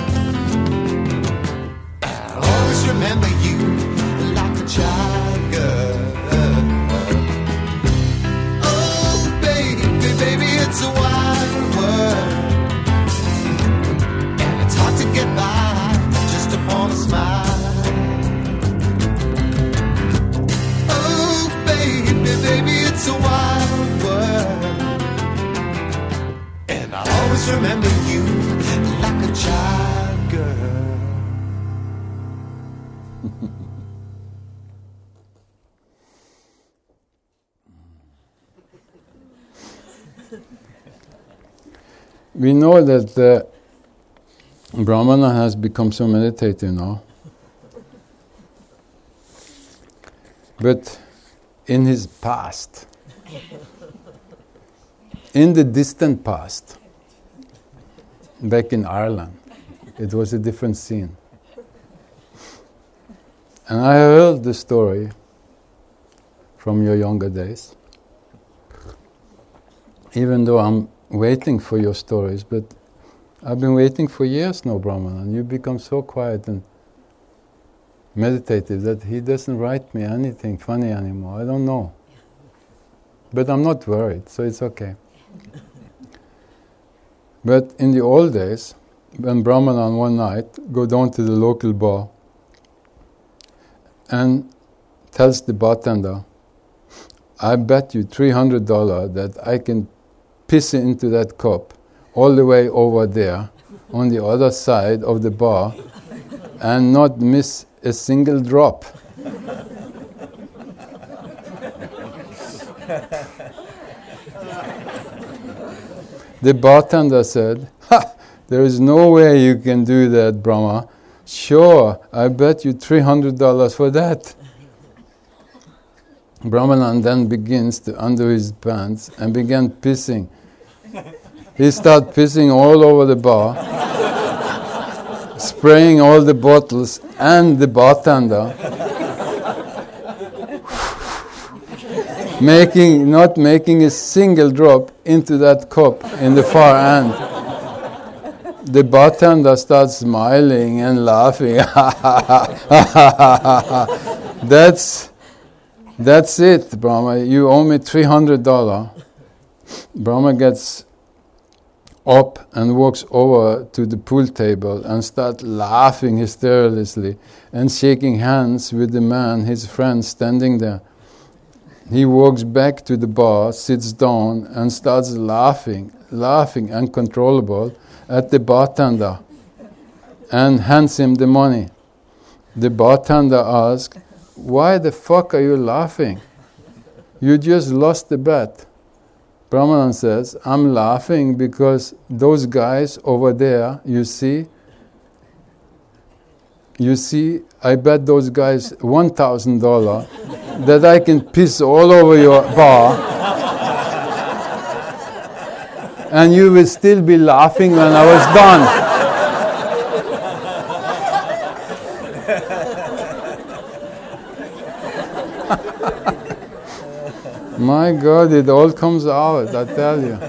I'll always remember you like a child, girl. It's a wild world, and it's hard to get by just upon a smile. Oh, baby, baby, it's a wild world, and I'll always remember you like a child, girl. We know that the Brahmana has become so meditative now. But in his past, in the distant past, back in Ireland, it was a different scene. And I heard the story from your younger days, even though I'm waiting for your stories, but I've been waiting for years now, Brahman, and you become so quiet and meditative that he doesn't write me anything funny anymore. I don't know. But I'm not worried, so it's okay. But in the old days, when Brahmanan one night go down to the local bar and tells the bartender, I bet you three hundred dollars that I can piss into that cup all the way over there on the other side of the bar and not miss a single drop. The bartender said, "Ha! There is no way you can do that, Brahma. Sure, I bet you three hundred dollars for that." Brahmanan then begins to undo his pants and began pissing. He started pissing all over the bar, spraying all the bottles and the bartender, making not making a single drop into that cup in the far end. The bartender starts smiling and laughing. That's that's it, Brahma. You owe me three hundred dollars. Brahma gets up and walks over to the pool table and starts laughing hysterically and shaking hands with the man, his friend, standing there. He walks back to the bar, sits down, and starts laughing, laughing uncontrollable at the bartender and hands him the money. The bartender asks, "Why the fuck are you laughing? You just lost the bet." Brahmanan says, "I'm laughing because those guys over there, you see, you see, I bet those guys one thousand dollars that I can piss all over your bar and you will still be laughing when I was done." My God, it all comes out, I tell you.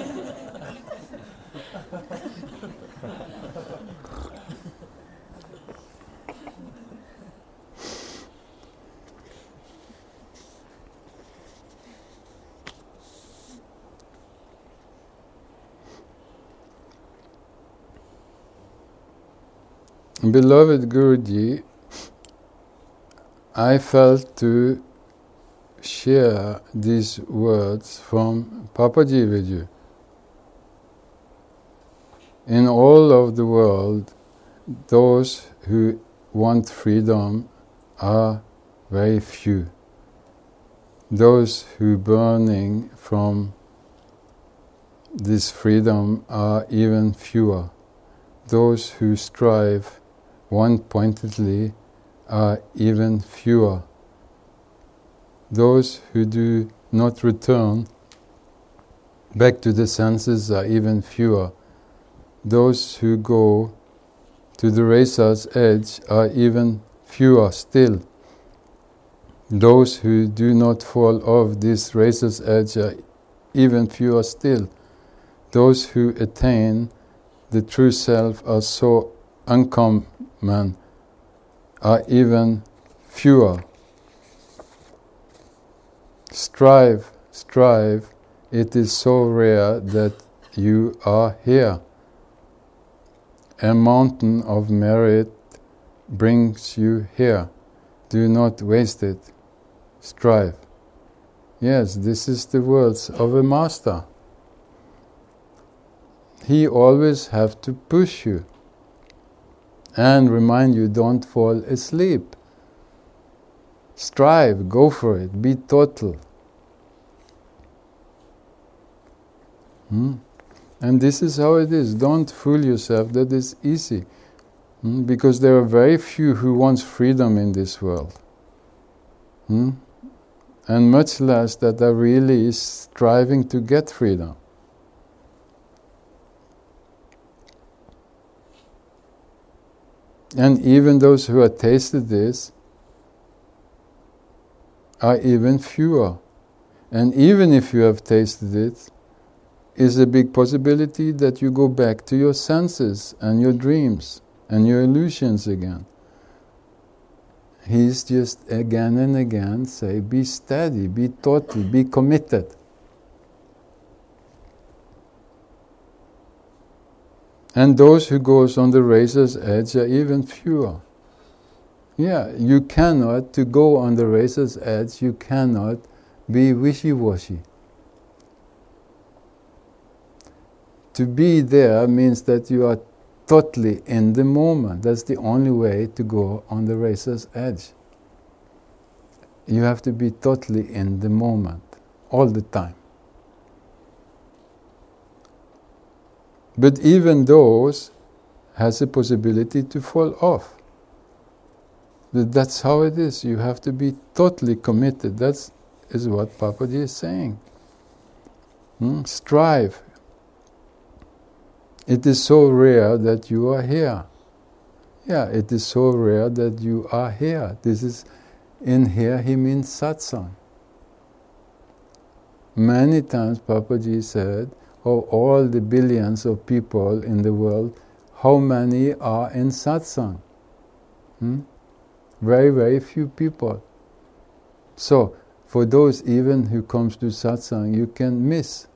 Beloved Guruji, I felt to share these words from Papaji with you. In all of the world, those who want freedom are very few. Those who burning from this freedom are even fewer. Those who strive one-pointedly are even fewer. Those who do not return back to the senses are even fewer. Those who go to the razor's edge are even fewer still. Those who do not fall off this razor's edge are even fewer still. Those who attain the true self are so uncommon, are even fewer. Strive, strive, it is so rare that you are here. A mountain of merit brings you here. Do not waste it. Strive. Yes, this is the words of a master. He always have to push you and remind you, don't fall asleep. Strive, go for it, be total. Hmm? And this is how it is. Don't fool yourself that it's easy. Hmm? Because there are very few who want freedom in this world. Hmm? And much less that are really striving to get freedom. And even those who have tasted this are even fewer. And even if you have tasted it, is a big possibility that you go back to your senses and your dreams and your illusions again. He's just again and again say, be steady, be total, be committed. And those who goes on the razor's edge are even fewer. Yeah, you cannot, to go on the razor's edge, you cannot be wishy-washy. To be there means that you are totally in the moment. That's the only way to go on the racer's edge. You have to be totally in the moment, all the time. But even those has a possibility to fall off. But that's how it is. You have to be totally committed. That is what Papaji is saying. Hmm? Strive. It is so rare that you are here. Yeah, it is so rare that you are here. This is, in here he means satsang. Many times Papaji said, of all the billions of people in the world, how many are in satsang? Hmm? Very, very few people. So, for those even who comes to satsang, you can miss.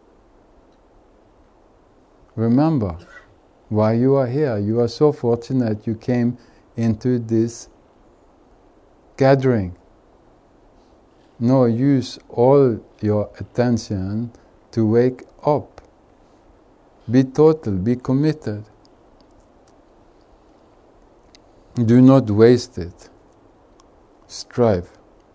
Remember why you are here. You are so fortunate you came into this gathering. No, use all your attention to wake up. Be total, be committed. Do not waste it. Strive.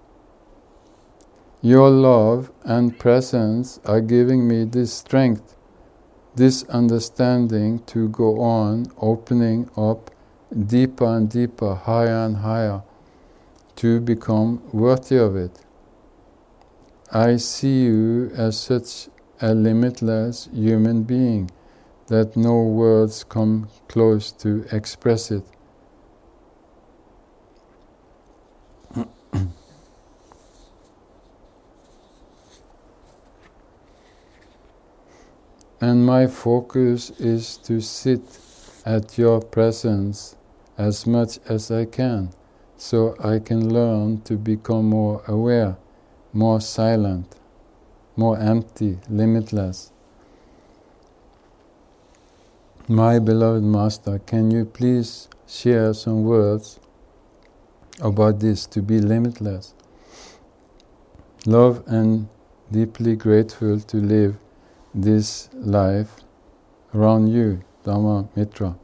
Your love and presence are giving me this strength, this understanding to go on, opening up deeper and deeper, higher and higher, to become worthy of it. I see you as such a limitless human being that no words come close to express it. And my focus is to sit at your presence as much as I can, so I can learn to become more aware, more silent, more empty, limitless. My beloved Master, can you please share some words about this, to be limitless? Love and deeply grateful to live this life around you, Dhamma Mitra.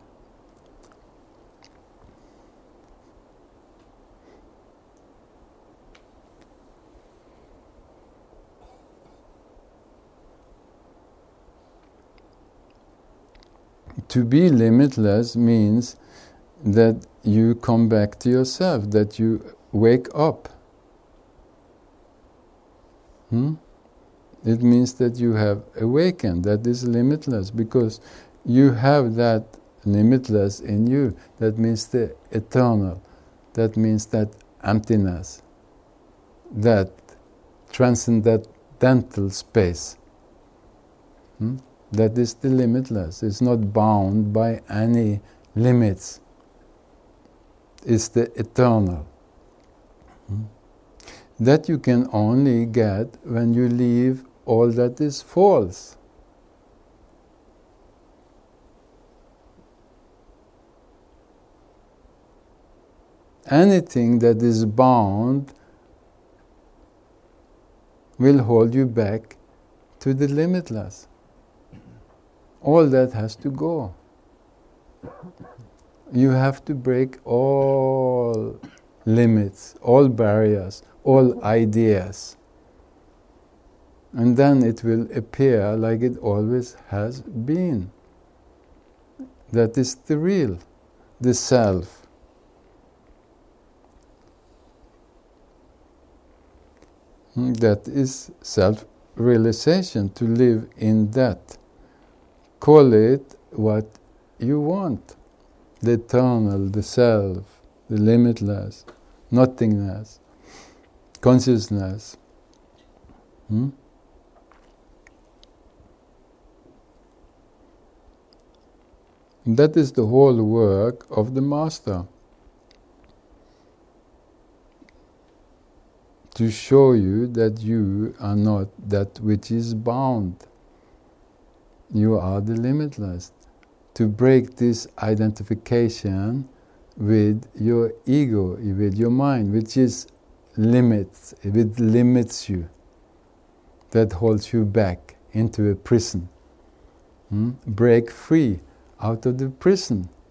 To be limitless means that you come back to yourself, that you wake up. Hmm? It means that you have awakened, that is limitless, because you have that limitless in you. That means the eternal, that means that emptiness, that transcendental space. Hmm? That is the limitless. It's not bound by any limits. It's the eternal. Hmm? That you can only get when you leave all that is false. Anything that is bound will hold you back to the limitless. All that has to go. You have to break all limits, all barriers, all ideas. And then it will appear like it always has been. That is the real, the self. That is self-realization, to live in that. Call it what you want. The eternal, the self, the limitless, nothingness, consciousness. Hmm? That is the whole work of the Master. To show you that you are not that which is bound. You are the limitless. To break this identification with your ego, with your mind, which is limits, it limits you. That holds you back into a prison. Hmm? Break free out of the prison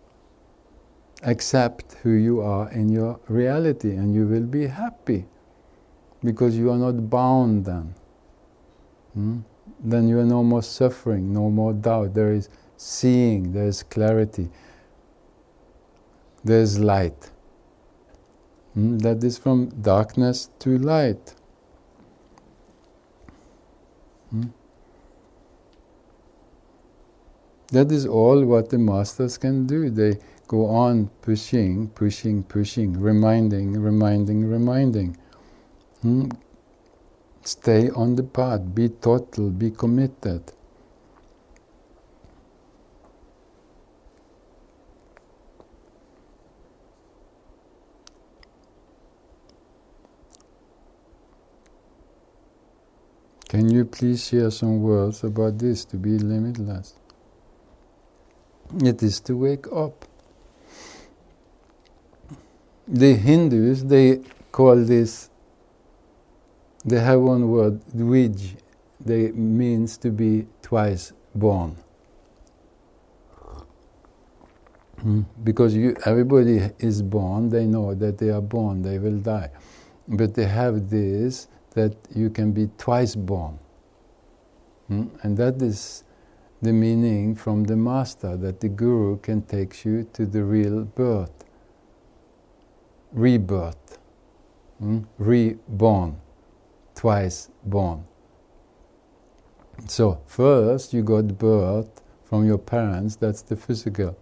accept who you are in your reality, and you will be happy because you are not bound then. Hmm? Then you are no more suffering, no more doubt. There is seeing, there is clarity, there is light. Hmm? That is from darkness to light. Hmm? That is all what the masters can do. They go on pushing, pushing, pushing, reminding, reminding, reminding. Hmm? Stay on the path, be total, be committed. Can you please share some words about this, to be limitless? It is to wake up. The Hindus, they call this, they have one word, dvij, they means to be twice born. Mm. Because you, everybody is born, they know that they are born, they will die. But they have this, that you can be twice born. Mm. And that is the meaning from the master, that the guru can take you to the real birth, rebirth, mm? reborn, twice born. So first you got birth from your parents, that's the physical.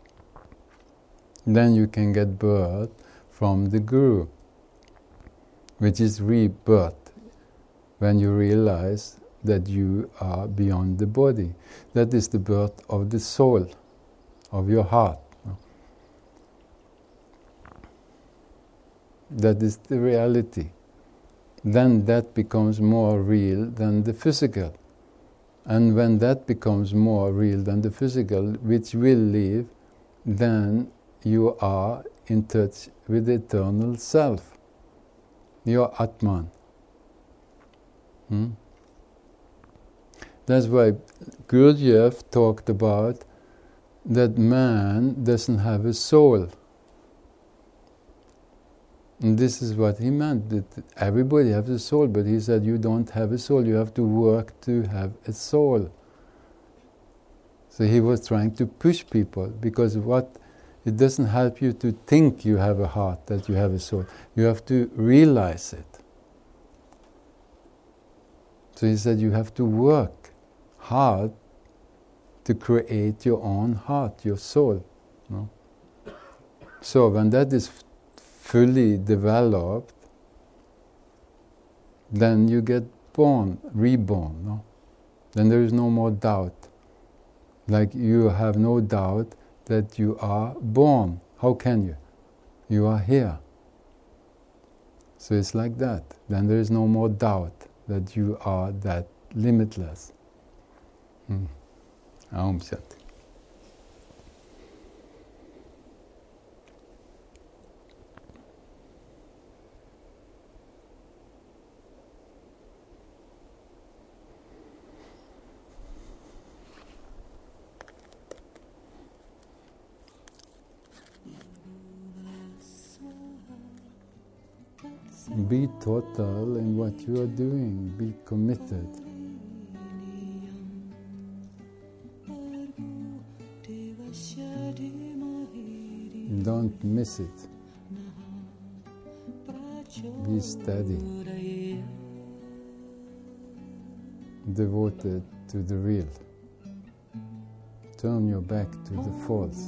Then you can get birth from the guru, which is rebirth, when you realize that you are beyond the body. That is the birth of the soul, of your heart. That is the reality. Then that becomes more real than the physical. And when that becomes more real than the physical, which will leave, then you are in touch with the eternal self, your Atman. Hmm? That's why Gurdjieff talked about that man doesn't have a soul. And this is what he meant, that everybody has a soul, but he said you don't have a soul, you have to work to have a soul. So he was trying to push people, because what it doesn't help you to think you have a heart, that you have a soul. You have to realize it. So he said you have to work hard to create your own heart, your soul. No? So when that is f- fully developed, then you get born, reborn. No? Then there is no more doubt. Like you have no doubt that you are born. How can you? You are here. So it's like that. Then there is no more doubt that you are that limitless. Hmm. Aum Shanti. Be total in what you are doing. Be committed. Don't miss it. Be steady. Devoted to the real. Turn your back to the false.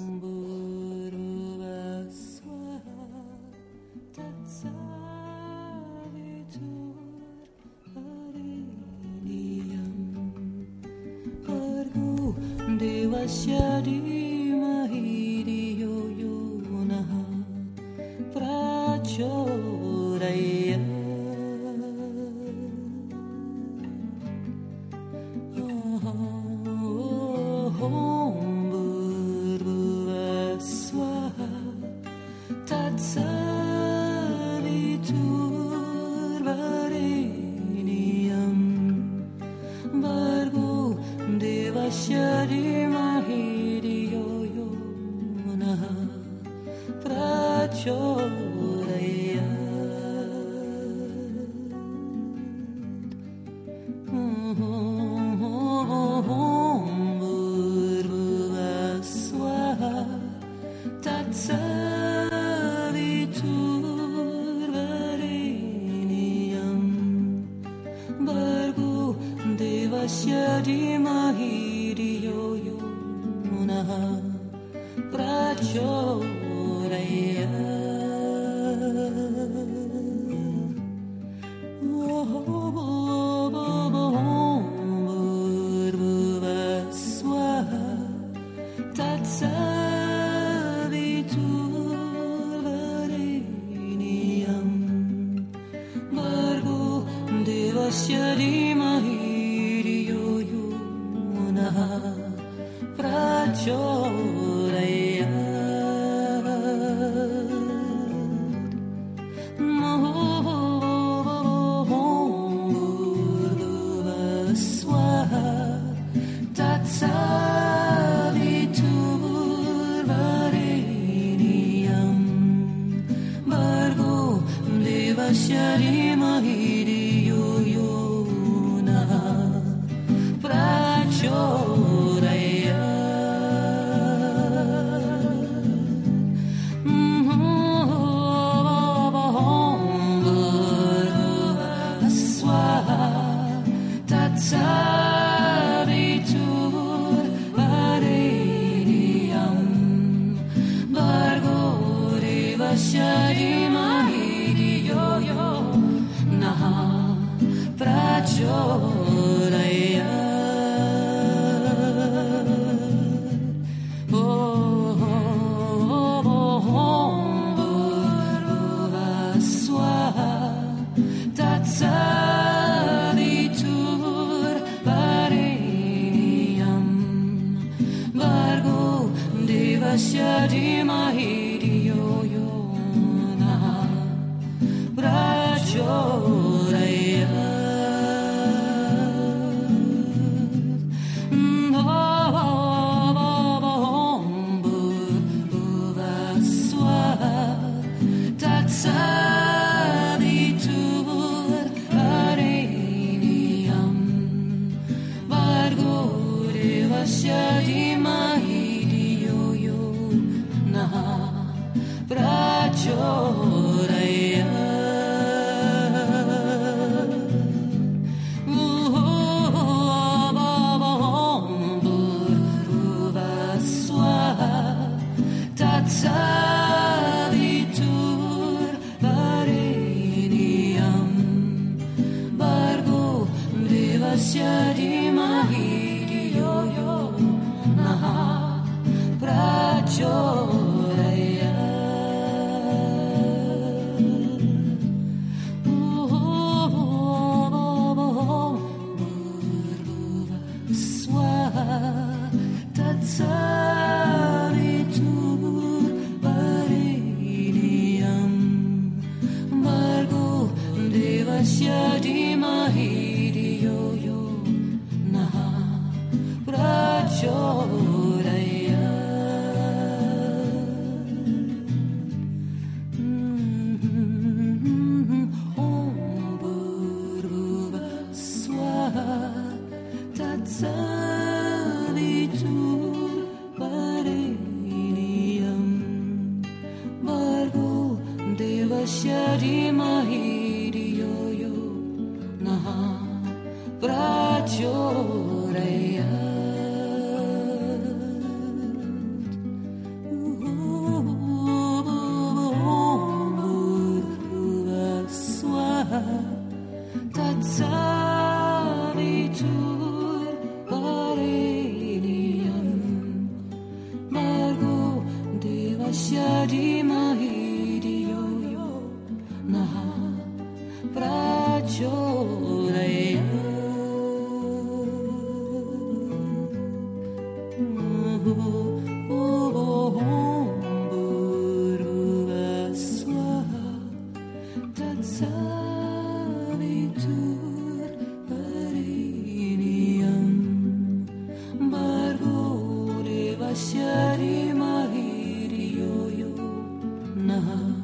Shari mahiri yo yo na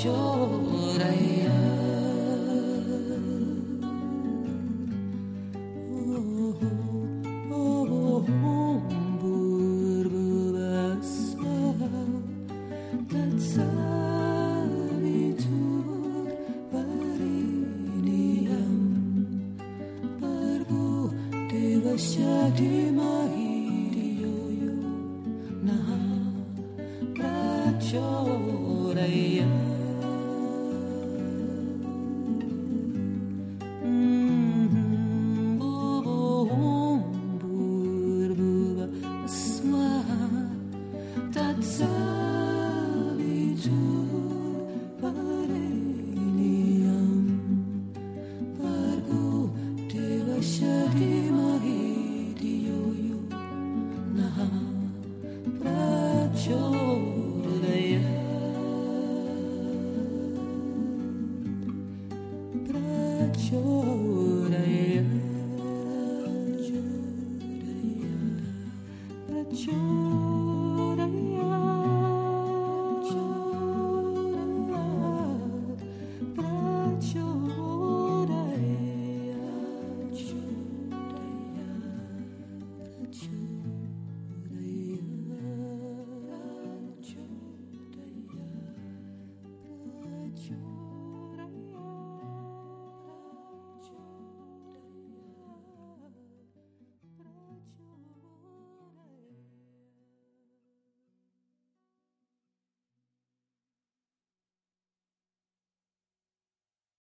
Choraya, choraya, choraya.